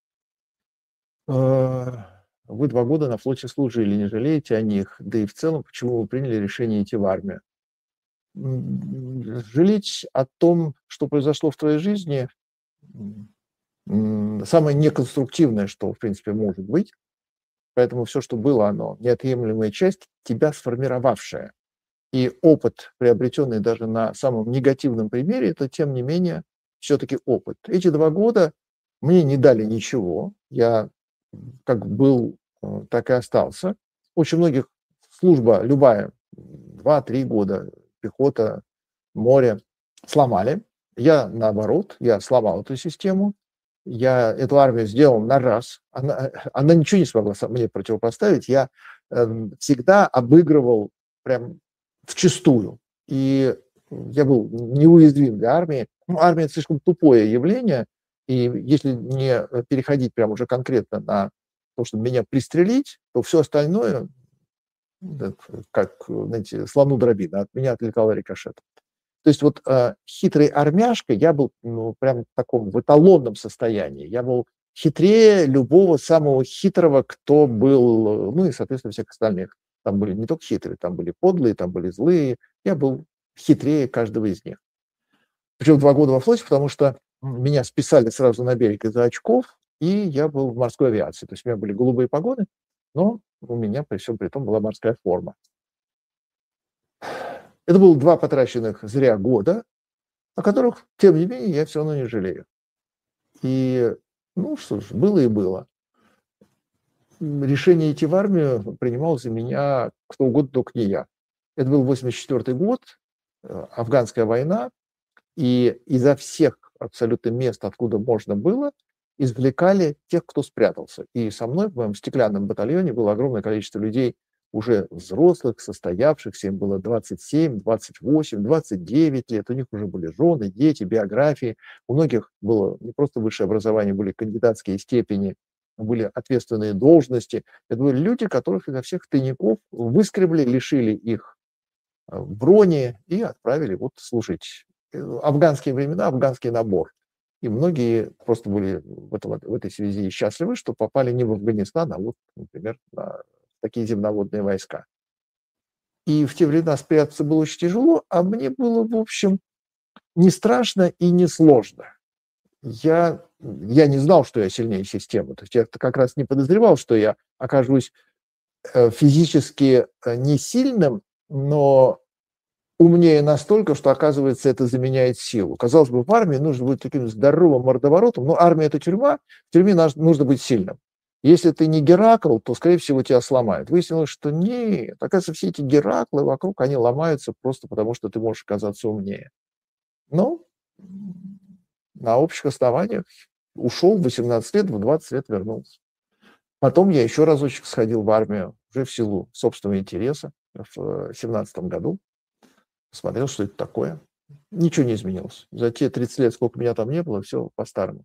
Speaker 1: Вы 2 года на флоте служили, не жалеете о них? Да и в целом, почему вы приняли решение идти в армию? жалеть о том, что произошло в твоей жизни, самое неконструктивное, что, в принципе, может быть. Поэтому все, что было, оно неотъемлемая часть тебя сформировавшая. И опыт, приобретенный даже на самом негативном примере, это, тем не менее, все-таки опыт. Эти 2 года мне не дали ничего. Я как был, так и остался. Очень многих служба любая, 2-3 года, пехота, море сломали. Я, наоборот, я сломал эту систему. Я эту армию сделал на раз. Она ничего не смогла мне противопоставить. Я всегда обыгрывал прям вчистую. И я был неуязвим для армии. Ну, армия – это слишком тупое явление, и если не переходить прямо уже конкретно на то, чтобы меня пристрелить, то все остальное, как, знаете, слону дробина, от меня отлетало рикошетом. То есть вот хитрый армяшка я был прям в таком в эталонном состоянии. Я был хитрее любого самого хитрого, кто был, ну и, соответственно, всех остальных. Там были не только хитрые, там были подлые, там были злые. Я был хитрее каждого из них. Причем 2 года во флоте, потому что меня списали сразу на берег из-за очков, и я был в морской авиации. То есть у меня были голубые погоны, но у меня при всем при том была морская форма. Это было 2 потраченных зря года, о которых, тем не менее, я все равно не жалею. И, ну что ж, было и было. Решение идти в армию принимал за меня кто угодно, только не я. Это был 84 год, афганская война, и изо всех абсолютно мест, откуда можно было, извлекали тех, кто спрятался. И со мной в моем стеклянном батальоне было огромное количество людей, уже взрослых, состоявшихся, им было 27, 28, 29 лет, у них уже были жены, дети, биографии. У многих было не просто высшее образование, были кандидатские степени, были ответственные должности. Это были люди, которых изо всех тайников выскребли, лишили их брони и отправили вот служить. Афганские времена, афганский набор. И многие просто были в этой связи счастливы, что попали не в Афганистан, а вот, например, на такие земноводные войска. И в те времена спрятаться было очень тяжело, а мне было, в общем, не страшно и не сложно. Я не знал, что я сильнее системы. То есть я как раз не подозревал, что я окажусь физически не сильным, но умнее настолько, что, оказывается, это заменяет силу. Казалось бы, в армии нужно быть таким здоровым мордоворотом, но армия – это тюрьма, в тюрьме нужно быть сильным. Если ты не Геракл, то, скорее всего, тебя сломают. Выяснилось, что нет. Оказывается, все эти Гераклы вокруг, они ломаются просто потому, что ты можешь оказаться умнее. Но на общих основаниях ушел в 18 лет, в 20 лет вернулся. Потом я еще разочек сходил в армию, уже в силу собственного интереса, в 17 году. Посмотрел, что это такое. Ничего не изменилось. За те 30 лет, сколько меня там не было, все по-старому.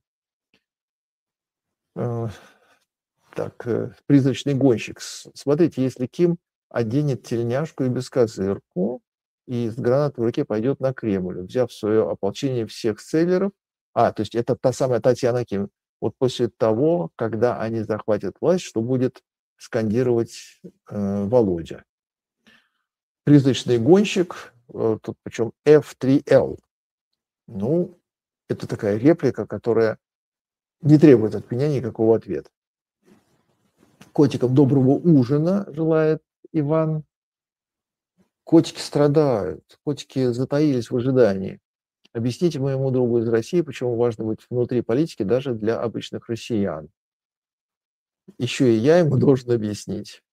Speaker 1: Так, призрачный гонщик. Смотрите, если Ким оденет тельняшку и бескозырку, и с гранатой в руке пойдет на Кремль, взяв в свое ополчение всех селлеров. То есть это та самая Татьяна Ким. Вот после того, когда они захватят власть, что будет скандировать Володя. Призрачный гонщик, тут причем F3L. Ну, это такая реплика, которая не требует от меня никакого ответа. Котикам доброго ужина желает Иван. Котики страдают, котики затаились в ожидании. Объясните моему другу из России, почему важно быть внутри политики даже для обычных россиян. Еще и я ему должен объяснить.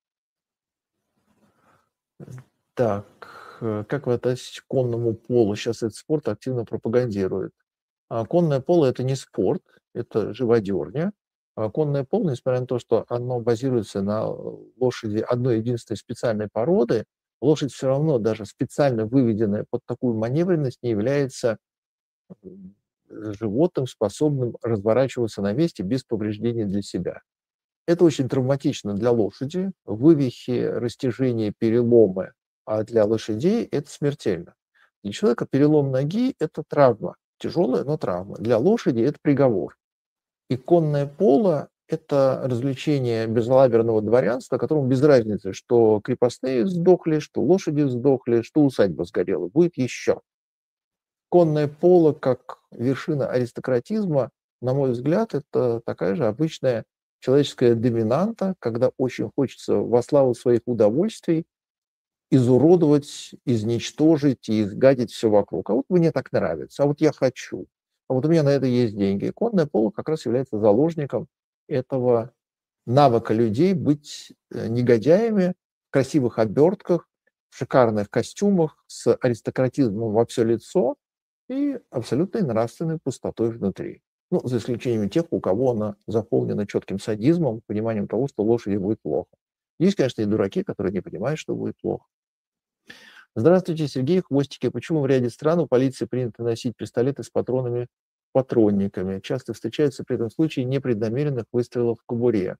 Speaker 1: Так, как вы относитесь к конному полу? Сейчас этот спорт активно пропагандирует. Конное поло – это не спорт, это живодерня. Конное поло, несмотря на то, что оно базируется на лошади одной единственной специальной породы, лошадь все равно, даже специально выведенная под такую маневренность, не является животным, способным разворачиваться на месте без повреждений для себя. Это очень травматично для лошади. Вывихи, растяжения, переломы, а для лошадей это смертельно. Для человека перелом ноги – это травма. Тяжелая, но травма. Для лошади это приговор. И конное поло это развлечение безалаберного дворянства, которому без разницы, что крепостные сдохли, что лошади сдохли, что усадьба сгорела. Будет еще. Конное поло, как вершина аристократизма, на мой взгляд, это такая же обычная человеческая доминанта, когда очень хочется во славу своих удовольствий изуродовать, изничтожить и изгадить все вокруг. А вот мне так нравится, а вот я хочу, а вот у меня на это есть деньги. И конное поло как раз является заложником этого навыка людей быть негодяями в красивых обертках, в шикарных костюмах, с аристократизмом во все лицо и абсолютной нравственной пустотой внутри. Ну, за исключением тех, у кого она заполнена четким садизмом, пониманием того, что лошади будет плохо. Есть, конечно, и дураки, которые не понимают, что будет плохо. Здравствуйте, Сергей Хвостики. Почему в ряде стран у полиции принято носить пистолеты с патронниками? Часто встречаются при этом случаи непреднамеренных выстрелов в кобуре.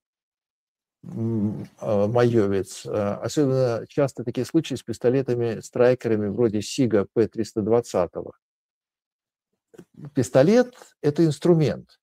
Speaker 1: Майовец. Особенно часто такие случаи с пистолетами-страйкерами вроде СИГа П-320. Пистолет – это инструмент.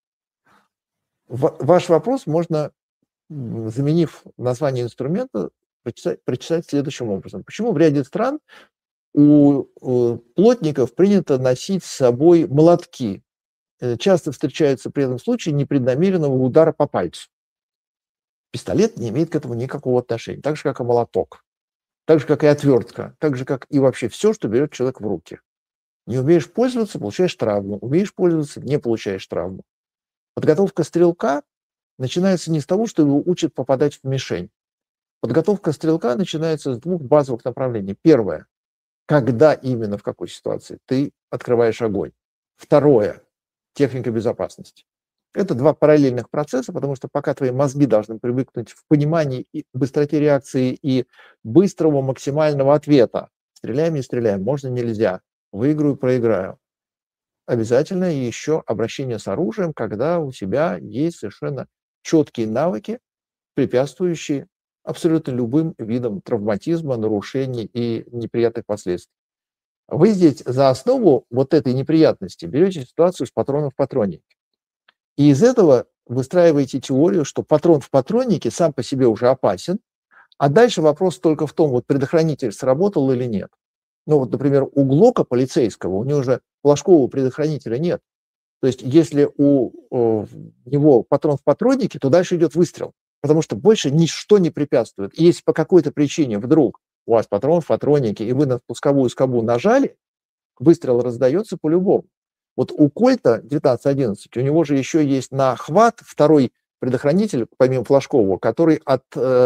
Speaker 1: Ваш вопрос можно, заменив название инструмента, прочитать следующим образом. Почему в ряде стран у плотников принято носить с собой молотки? Часто встречаются при этом случаи непреднамеренного удара по пальцу. Пистолет не имеет к этому никакого отношения, так же, как и молоток, так же, как и отвертка, так же, как и вообще все, что берет человек в руки. Не умеешь пользоваться – получаешь травму, умеешь пользоваться – не получаешь травму. Подготовка стрелка начинается не с того, что его учат попадать в мишень. Подготовка стрелка начинается с двух базовых направлений. Первое – когда именно, в какой ситуации ты открываешь огонь. Второе – техника безопасности. Это два параллельных процесса, потому что пока твои мозги должны привыкнуть в понимании и быстроте реакции и быстрого максимального ответа. Стреляем, не стреляем, можно, нельзя, выиграю, проиграю. Обязательно еще обращение с оружием, когда у тебя есть совершенно четкие навыки, препятствующие абсолютно любым видам травматизма, нарушений и неприятных последствий. Вы здесь за основу вот этой неприятности берете ситуацию с патроном в патроннике. И из этого выстраиваете теорию, что патрон в патроннике сам по себе уже опасен, а дальше вопрос только в том, вот предохранитель сработал или нет. Ну вот, например, у Глока полицейского, у него же флажкового предохранителя нет. То есть если у него патрон в патроннике, то дальше идет выстрел, потому что больше ничто не препятствует. И если по какой-то причине вдруг у вас патрон в патроннике, и вы на спусковую скобу нажали, выстрел раздается по-любому. Вот у Кольта 1911, у него же еще есть на хват второй предохранитель, помимо флажкового, который от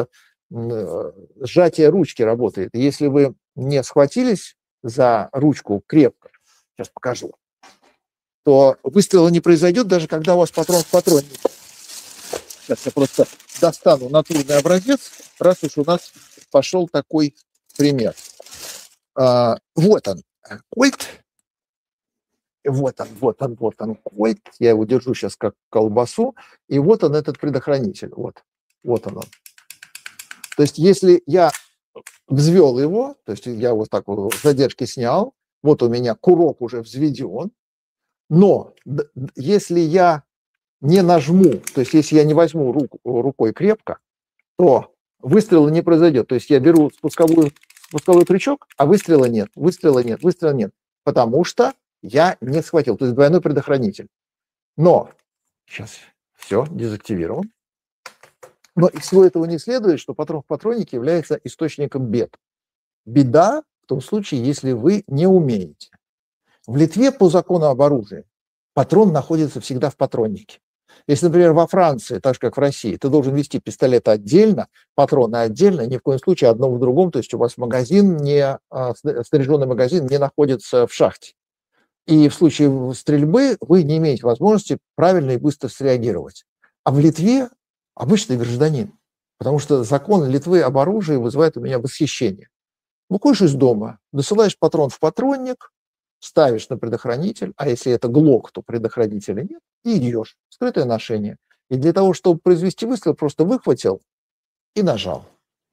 Speaker 1: сжатия ручки работает. И если вы не схватились за ручку крепко, сейчас покажу, то выстрела не произойдет, даже когда у вас патрон в патроннике. Сейчас я просто достану натурный образец, раз уж у нас пошел такой пример. Вот он, Кольт. Вот он, Кольт. Я его держу сейчас как колбасу. И вот он, этот предохранитель. Вот он. То есть если я взвел его, то есть я вот так вот задержки снял, вот у меня курок уже взведен, но если я не нажму, то есть если я не возьму рукой крепко, то выстрела не произойдет. То есть я беру спусковой крючок, а выстрела нет, потому что я не схватил, то есть двойной предохранитель. Но, сейчас все, дезактивирован. Но из всего этого не следует, что патрон в патроннике является источником бед. Беда в том случае, если вы не умеете. В Литве по закону об оружии патрон находится всегда в патроннике. Если, например, во Франции, так же как в России, ты должен вести пистолет отдельно, патроны отдельно, ни в коем случае одно в другом, то есть у вас снаряженный магазин не находится в шахте. И в случае стрельбы вы не имеете возможности правильно и быстро среагировать. А в Литве обычный гражданин, потому что закон Литвы об оружии вызывает у меня восхищение. Выходишь из дома, досылаешь патрон в патронник, ставишь на предохранитель, а если это глок, то предохранителя нет, и идешь. Скрытое ношение. И для того, чтобы произвести выстрел, просто выхватил и нажал.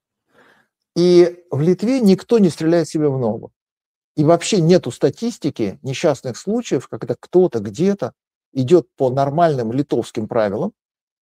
Speaker 1: И в Литве никто не стреляет себе в ногу. И вообще нету статистики несчастных случаев, когда кто-то где-то идет по нормальным литовским правилам,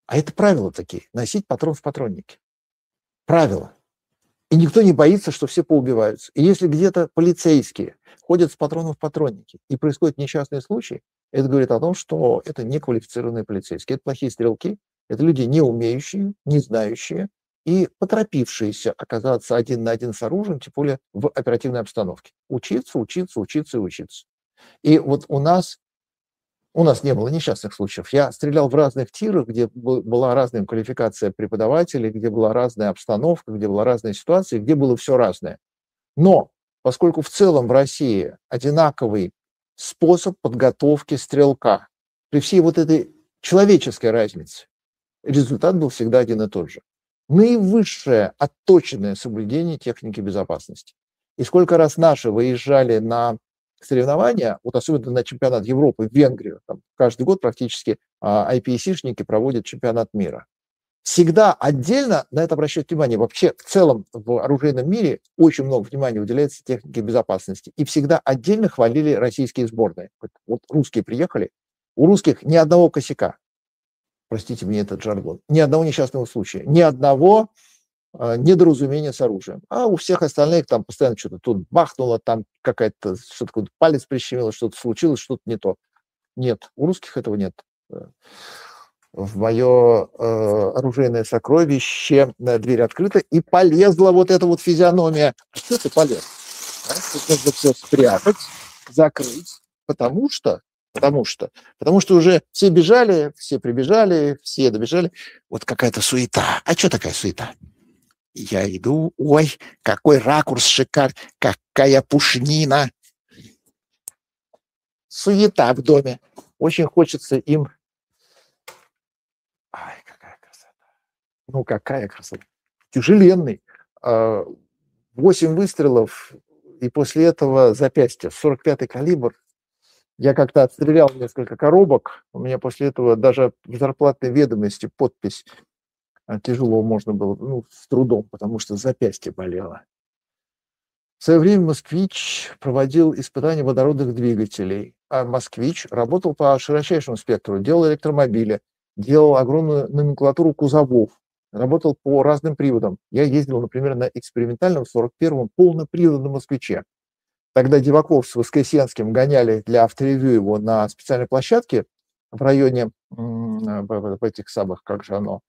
Speaker 1: А это правила такие, носить патрон в патроннике. Правила. И никто не боится, что все поубиваются. И если где-то полицейские ходят с патроном в патроннике, и происходит несчастный случай, это говорит о том, что это неквалифицированные полицейские. Это плохие стрелки, это люди не умеющие, не знающие и поторопившиеся оказаться один на один с оружием, тем более в оперативной обстановке. Учиться, учиться, учиться и учиться. И вот у нас не было несчастных случаев. Я стрелял в разных тирах, где была разная квалификация преподавателей, где была разная обстановка, где была разная ситуация, где было все разное. Но поскольку в целом в России одинаковый способ подготовки стрелка, при всей вот этой человеческой разнице, результат был всегда один и тот же. Наивысшее отточенное соблюдение техники безопасности. И сколько раз наши выезжали на соревнования, вот особенно на чемпионат Европы в Венгрию, там каждый год практически IPSC-шники проводят чемпионат мира. Всегда отдельно на это обращают внимание. Вообще в целом в оружейном мире очень много внимания уделяется технике безопасности. И всегда отдельно хвалили российские сборные. Вот русские приехали, у русских ни одного косяка, простите мне этот жаргон, ни одного несчастного случая, ни одного недоразумения с оружием. А у всех остальных там постоянно что-то тут бахнуло, там какая-то что-то, палец прищемило, что-то случилось, что-то не то. Нет, у русских этого нет. В мое оружейное сокровище дверь открыта, и полезла вот эта вот физиономия. Что ты полез? Тут нужно все спрятать, закрыть, потому что уже все бежали, все прибежали, все добежали. Вот какая-то суета. А что такая суета? Я иду, ой, какой ракурс шикарный, какая пушнина. Суета в доме. Очень хочется им... Ай, какая красота. Ну, какая красота. Тяжеленный. 8 выстрелов, и после этого запястье. 45-й калибр. Я как-то отстрелял несколько коробок. У меня после этого даже в зарплатной ведомости подпись тяжело можно было, с трудом, потому что запястье болело. В свое время «Москвич» проводил испытания водородных двигателей, а «Москвич» работал по широчайшему спектру, делал электромобили, делал огромную номенклатуру кузовов, работал по разным приводам. Я ездил, например, на экспериментальном 41-м полноприводном «Москвиче». Тогда Диваков с Воскресенским гоняли для авторевью его на специальной площадке в районе в этих самых, как же оно,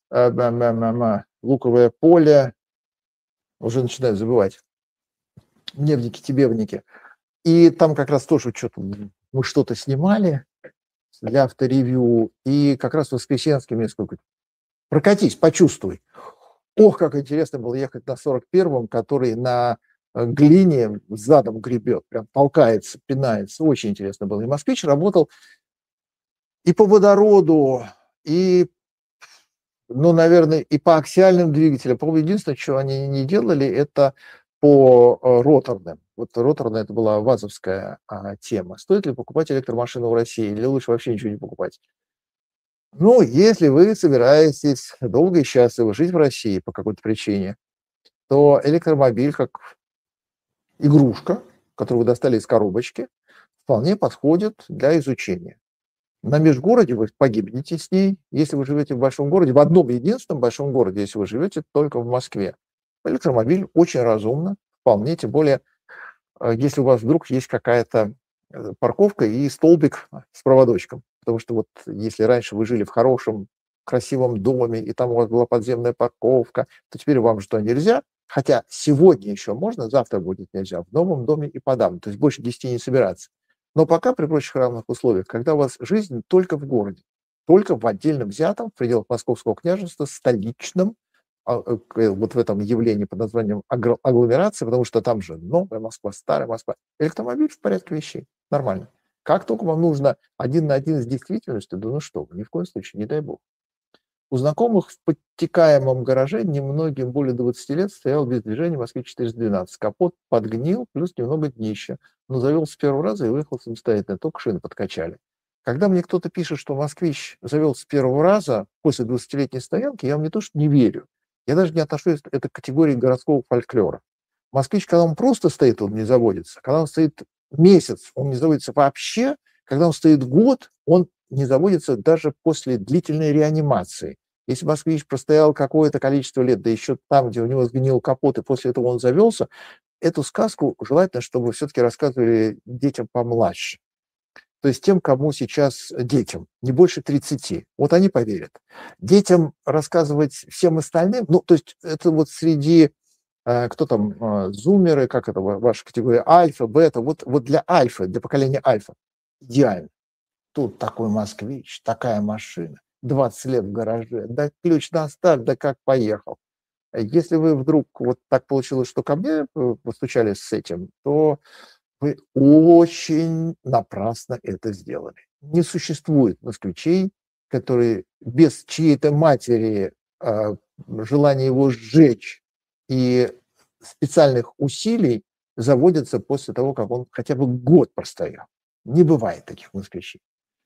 Speaker 1: Луковое поле, уже начинаю забывать, Невники-Тебевники. И там как раз тоже мы что-то снимали для авторевью, и как раз Воскресенский мне сказал: прокатись, почувствуй. Ох, как интересно было ехать на 41-м, который на глине задом гребет, прям толкается, пинается. Очень интересно было. И «Москвич» работал и по водороду, и, наверное, и по аксиальным двигателям. По-моему, единственное, что они не делали, это по роторным. Вот роторная — это была вазовская тема. Стоит ли покупать электромашину в России, или лучше вообще ничего не покупать? Если вы собираетесь долго и счастливо жить в России по какой-то причине, то электромобиль, как игрушка, которую вы достали из коробочки, вполне подходит для изучения. На межгороде вы погибнете с ней, если вы живете в большом городе, в одном единственном большом городе, если вы живете только в Москве. Электромобиль очень разумно, вполне, тем более, если у вас вдруг есть какая-то парковка и столбик с проводочком. Потому что вот если раньше вы жили в хорошем, красивом доме, и там у вас была подземная парковка, то теперь вам что, нельзя? Хотя сегодня еще можно, завтра будет нельзя. В новом доме и подавно. То есть больше 10 не собираться. Но пока при прочих равных условиях, когда у вас жизнь только в городе, только в отдельно взятом, в пределах Московского княжества, столичном, вот в этом явлении под названием агломерация, потому что там же новая Москва, старая Москва, электромобиль в порядке вещей, нормально. Как только вам нужно один на один с действительностью, да ну что вы, ни в коем случае, не дай бог. У знакомых в подтекаемом гараже немногим более 20 лет стоял без движения «Москвич-412». Капот подгнил, плюс немного днища. Но завел с первого раза и выехал самостоятельно, только шины подкачали. Когда мне кто-то пишет, что «Москвич» завел с первого раза после 20-летней стоянки, я вам не то что не верю. Я даже не отношу это к категории городского фольклора. «Москвич», когда он просто стоит, он не заводится. Когда он стоит месяц, он не заводится вообще. Когда он стоит год, он не заводится даже после длительной реанимации. Если москвич простоял какое-то количество лет, да еще там, где у него сгнил капот, и после этого он завелся, эту сказку желательно, чтобы все-таки рассказывали детям помладше. То есть тем, кому сейчас детям, не больше 30. Вот они поверят. Детям рассказывать всем остальным, ну, то есть это вот среди, кто там, зумеры, как это ваша категория, альфа, бета, вот для альфа, для поколения альфа идеально. Тут такой москвич, такая машина, 20 лет в гараже, да ключ на старт, да как поехал. Если вы вдруг вот так получилось, что ко мне постучались с этим, то вы очень напрасно это сделали. Не существует москвичей, которые без чьей-то матери желания его сжечь и специальных усилий заводятся после того, как он хотя бы год простоял. Не бывает таких москвичей.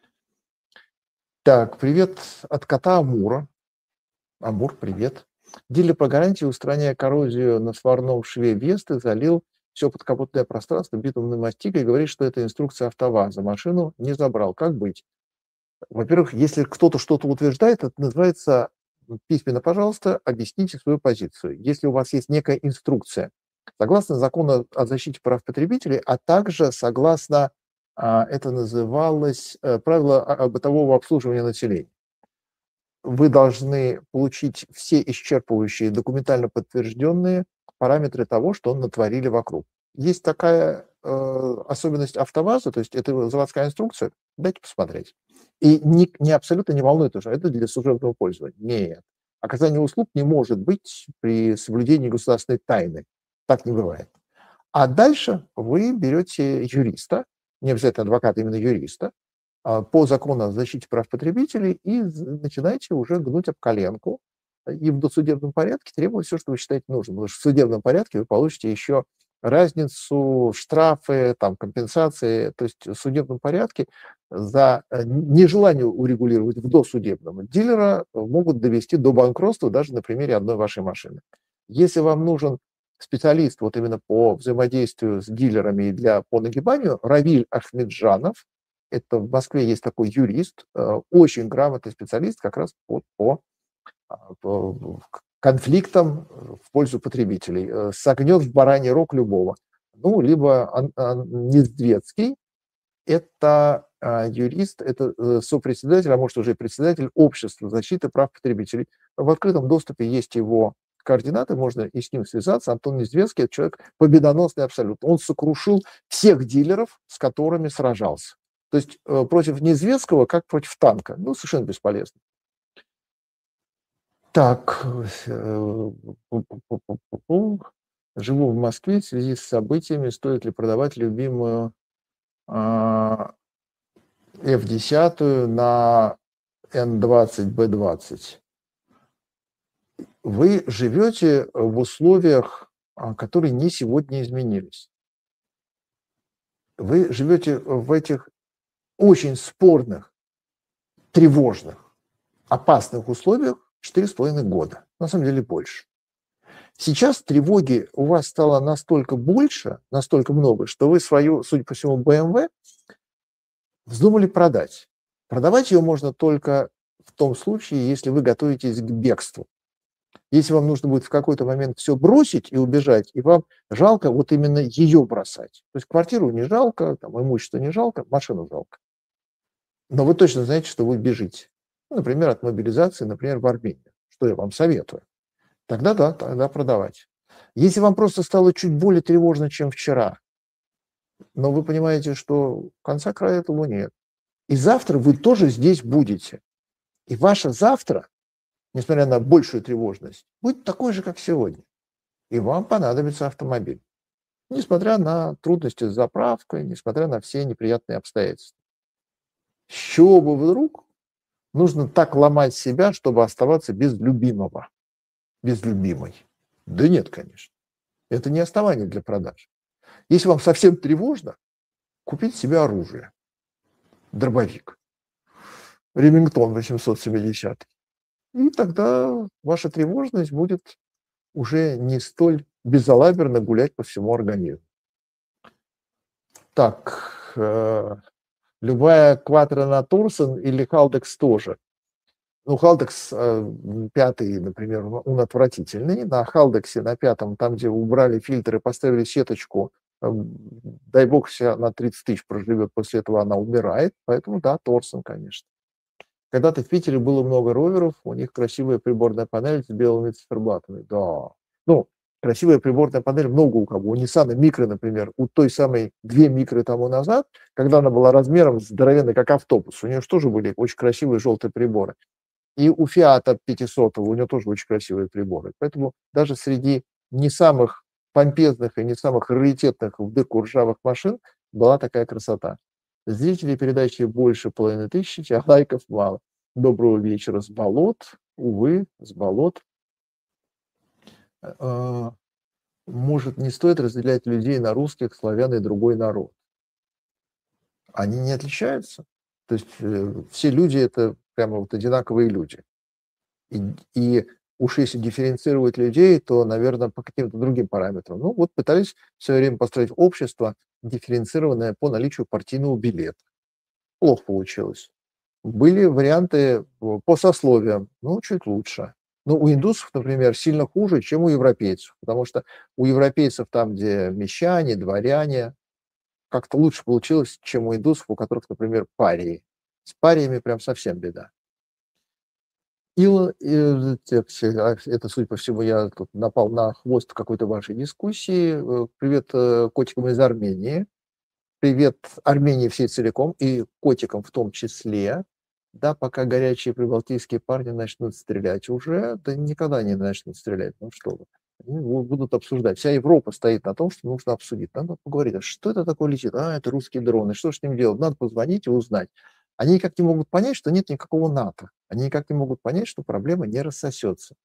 Speaker 1: Так, привет от кота Амура. Амур, привет. Дилер по гарантии устраняя коррозию на сварном шве Весты залил все подкапотное пространство битумной мастикой и говорит, что это инструкция АвтоВАЗа. Машину не забрал. Как быть? Во-первых, если кто-то что-то утверждает, это называется письменно, пожалуйста, объясните свою позицию. Если у вас есть некая инструкция, согласно закону о защите прав потребителей, а также согласно, это называлось, правила бытового обслуживания населения, вы должны получить все исчерпывающие документально подтвержденные параметры того, что натворили вокруг. Есть такая особенность АвтоВАЗа, то есть это заводская инструкция, дайте посмотреть. И не абсолютно не волнует уже, это для служебного пользования. Нет. Оказание услуг не может быть при соблюдении государственной тайны. Так не бывает. А дальше вы берете юриста, не обязательно адвоката, именно юриста, по закону о защите прав потребителей и начинаете уже гнуть об коленку и в досудебном порядке требовать все, что вы считаете нужным. Потому что в судебном порядке вы получите еще разницу, штрафы, там, компенсации. То есть в судебном порядке за нежелание урегулировать в досудебном дилера могут довести до банкротства даже на примере одной вашей машины. Если вам нужен специалист вот именно по взаимодействию с дилерами и по нагибанию, Равиль Ахмеджанов, это в Москве есть такой юрист, очень грамотный специалист как раз по конфликтам в пользу потребителей. Согнет в бараний рог любого. Ну, либо Нездветский, это юрист, это сопредседатель, а может уже и председатель общества защиты прав потребителей. В открытом доступе есть его координаты, можно и с ним связаться. Антон Нездветский – это человек победоносный абсолютно. Он сокрушил всех дилеров, с которыми сражался. То есть против Неизвестного, как против танка. Ну, совершенно бесполезно. Так, живу в Москве в связи с событиями. Стоит ли продавать любимую F10 на N20, B20? Вы живете в условиях, которые не сегодня изменились. Вы живете в этих очень спорных, тревожных, опасных условиях 4,5 года, на самом деле больше. Сейчас тревоги у вас стало настолько больше, настолько много, что вы свою, судя по всему, BMW вздумали продать. Продавать ее можно только в том случае, если вы готовитесь к бегству. Если вам нужно будет в какой-то момент все бросить и убежать, и вам жалко вот именно ее бросать. То есть квартиру не жалко, там, имущество не жалко, машину жалко. Но вы точно знаете, что вы бежите. Ну, например, от мобилизации, например, в Армению, что я вам советую. Тогда да, тогда продавать. Если вам просто стало чуть более тревожно, чем вчера, но вы понимаете, что конца края этому нет, и завтра вы тоже здесь будете. И ваше завтра, несмотря на большую тревожность, будет такой же, как сегодня. И вам понадобится автомобиль. Несмотря на трудности с заправкой, несмотря на все неприятные обстоятельства. С чего бы вдруг нужно так ломать себя, чтобы оставаться без любимого, без любимой? Да нет, конечно. Это не основание для продаж. Если вам совсем тревожно, купить себе оружие. Дробовик. Ремингтон 870. И тогда ваша тревожность будет уже не столь безалаберно гулять по всему организму. Так, Любая Quattro на Tucson или Haldex тоже. Ну, Haldex 5, например, он отвратительный. На Haldex на 5, там, где убрали фильтры, поставили сеточку, дай бог, вся на 30 тысяч проживет, после этого она умирает. Поэтому, да, Tucson, конечно. Когда-то в Питере было много роверов, у них красивая приборная панель с белыми циферблатами. Да. Ну, красивая приборная панель много у кого. У Nissan микро, например, у той самой 2 микро тому назад, когда она была размером здоровенной, как автобус, у нее же тоже были очень красивые желтые приборы. И у Фиата 500 у него тоже очень красивые приборы. Поэтому даже среди не самых помпезных и не самых раритетных в дырку ржавых машин была такая красота. Зрителей передачи больше 500, а лайков мало. Доброго вечера с болот. Увы, с болот. Может, не стоит разделять людей на русских, славян и другой народ? Они не отличаются. То есть все люди – это прямо вот одинаковые люди. И уж если дифференцировать людей, то, наверное, по каким-то другим параметрам. Ну, вот пытались в свое время построить общество, дифференцированное по наличию партийного билета. Плохо получилось. Были варианты по сословиям, ну, чуть лучше. Ну, у индусов, например, сильно хуже, чем у европейцев, потому что у европейцев там, где мещане, дворяне, как-то лучше получилось, чем у индусов, у которых, например, парии. С париями прям совсем беда. Это, судя по всему, я тут напал на хвост какой-то вашей дискуссии. Привет котикам из Армении. Привет Армении всей целиком и котикам в том числе. Да, пока горячие прибалтийские парни начнут стрелять уже, да никогда не начнут стрелять. Ну что вы. Они будут обсуждать. Вся Европа стоит на том, что нужно обсудить. Надо поговорить, а что это такое летит? А, это русские дроны. Что с ним делать? Надо позвонить и узнать. Они никак не могут понять, что нет никакого НАТО. Они никак не могут понять, что проблема не рассосется.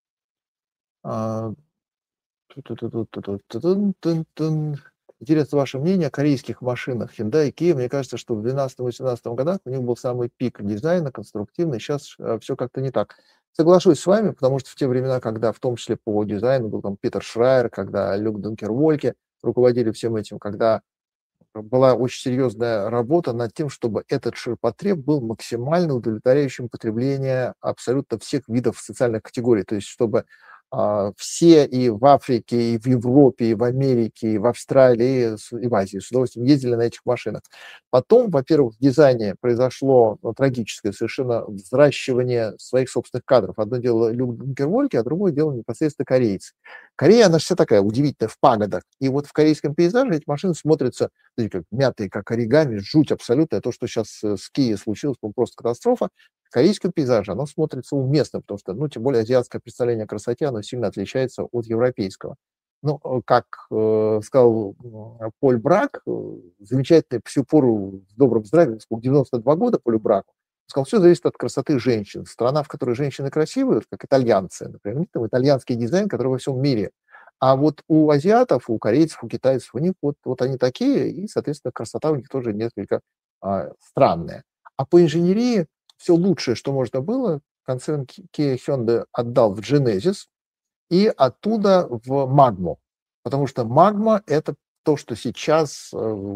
Speaker 1: Интересно ваше мнение о корейских машинах Hyundai и Kia. Мне кажется, что в 2012-2018 годах у них был самый пик дизайна, конструктивный. Сейчас все как-то не так. Соглашусь с вами, потому что в те времена, когда в том числе по дизайну был там Питер Шрайер, когда Люк Дункервольке руководили всем этим, когда была очень серьезная работа над тем, чтобы этот ширпотреб был максимально удовлетворяющим потребление абсолютно всех видов социальных категорий. То есть чтобы все и в Африке, и в Европе, и в Америке, и в Австралии, и в Азии с удовольствием ездили на этих машинах. Потом, во-первых, в дизайне произошло трагическое совершенно взращивание своих собственных кадров. Одно дело Люк Дункервольке, а другое дело непосредственно корейцы. Корея, она же вся такая удивительная, в пагодах. И вот в корейском пейзаже эти машины смотрятся как мятые, как оригами, жуть абсолютная. То, что сейчас с Kia случилось, просто катастрофа. В корейском пейзаже оно смотрится уместно, потому что, ну, тем более азиатское представление о красоте, оно сильно отличается от европейского. Ну, как сказал Поль Брак, замечательный по сю пору в добром здравии, 92 года Полю Браку, сказал, все зависит от красоты женщин. Страна, в которой женщины красивые, как итальянцы, например, у них там итальянский дизайн, который во всем мире. А вот у азиатов, у корейцев, у китайцев, у них вот они такие, и, соответственно, красота у них тоже несколько странная. А по инженерии все лучшее, что можно было, концерн Kia Hyundai отдал в Genesis и оттуда в Magma. Потому что Magma – это то, что сейчас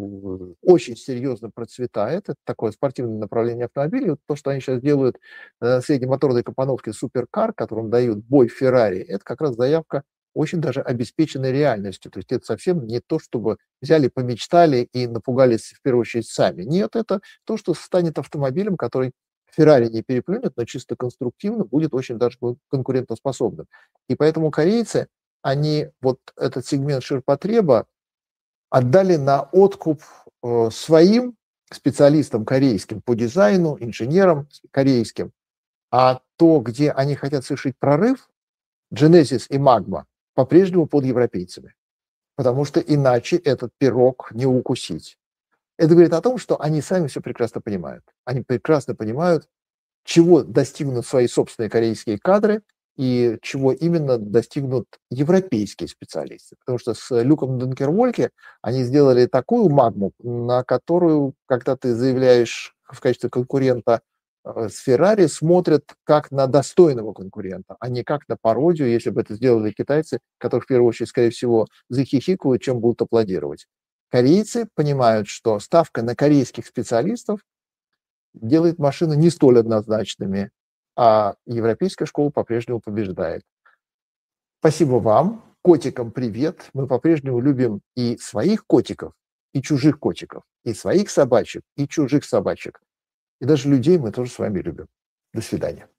Speaker 1: очень серьезно процветает. Это такое спортивное направление автомобилей. Вот то, что они сейчас делают среднемоторной компоновки суперкар, которым дают бой Феррари, это как раз заявка очень даже обеспеченной реальностью. То есть это совсем не то, чтобы взяли, помечтали и напугались в первую очередь сами. Нет, это то, что станет автомобилем, который Феррари не переплюнет, но чисто конструктивно будет очень даже конкурентоспособным. И поэтому корейцы, они вот этот сегмент ширпотреба отдали на откуп своим специалистам корейским по дизайну, инженерам корейским. А то, где они хотят совершить прорыв, Genesis и Magma, по-прежнему под европейцами. Потому что иначе этот пирог не укусить. Это говорит о том, что они сами все прекрасно понимают. Они прекрасно понимают, чего достигнут свои собственные корейские кадры и чего именно достигнут европейские специалисты. Потому что с Люком Дункервольке они сделали такую магму, на которую, когда ты заявляешь в качестве конкурента с Феррари, смотрят как на достойного конкурента, а не как на пародию, если бы это сделали китайцы, которые в первую очередь, скорее всего, захихикают, чем будут аплодировать. Корейцы понимают, что ставка на корейских специалистов делает машины не столь однозначными, а европейская школа по-прежнему побеждает. Спасибо вам. Котикам привет. Мы по-прежнему любим и своих котиков, и чужих котиков, и своих собачек, и чужих собачек. И даже людей мы тоже с вами любим. До свидания.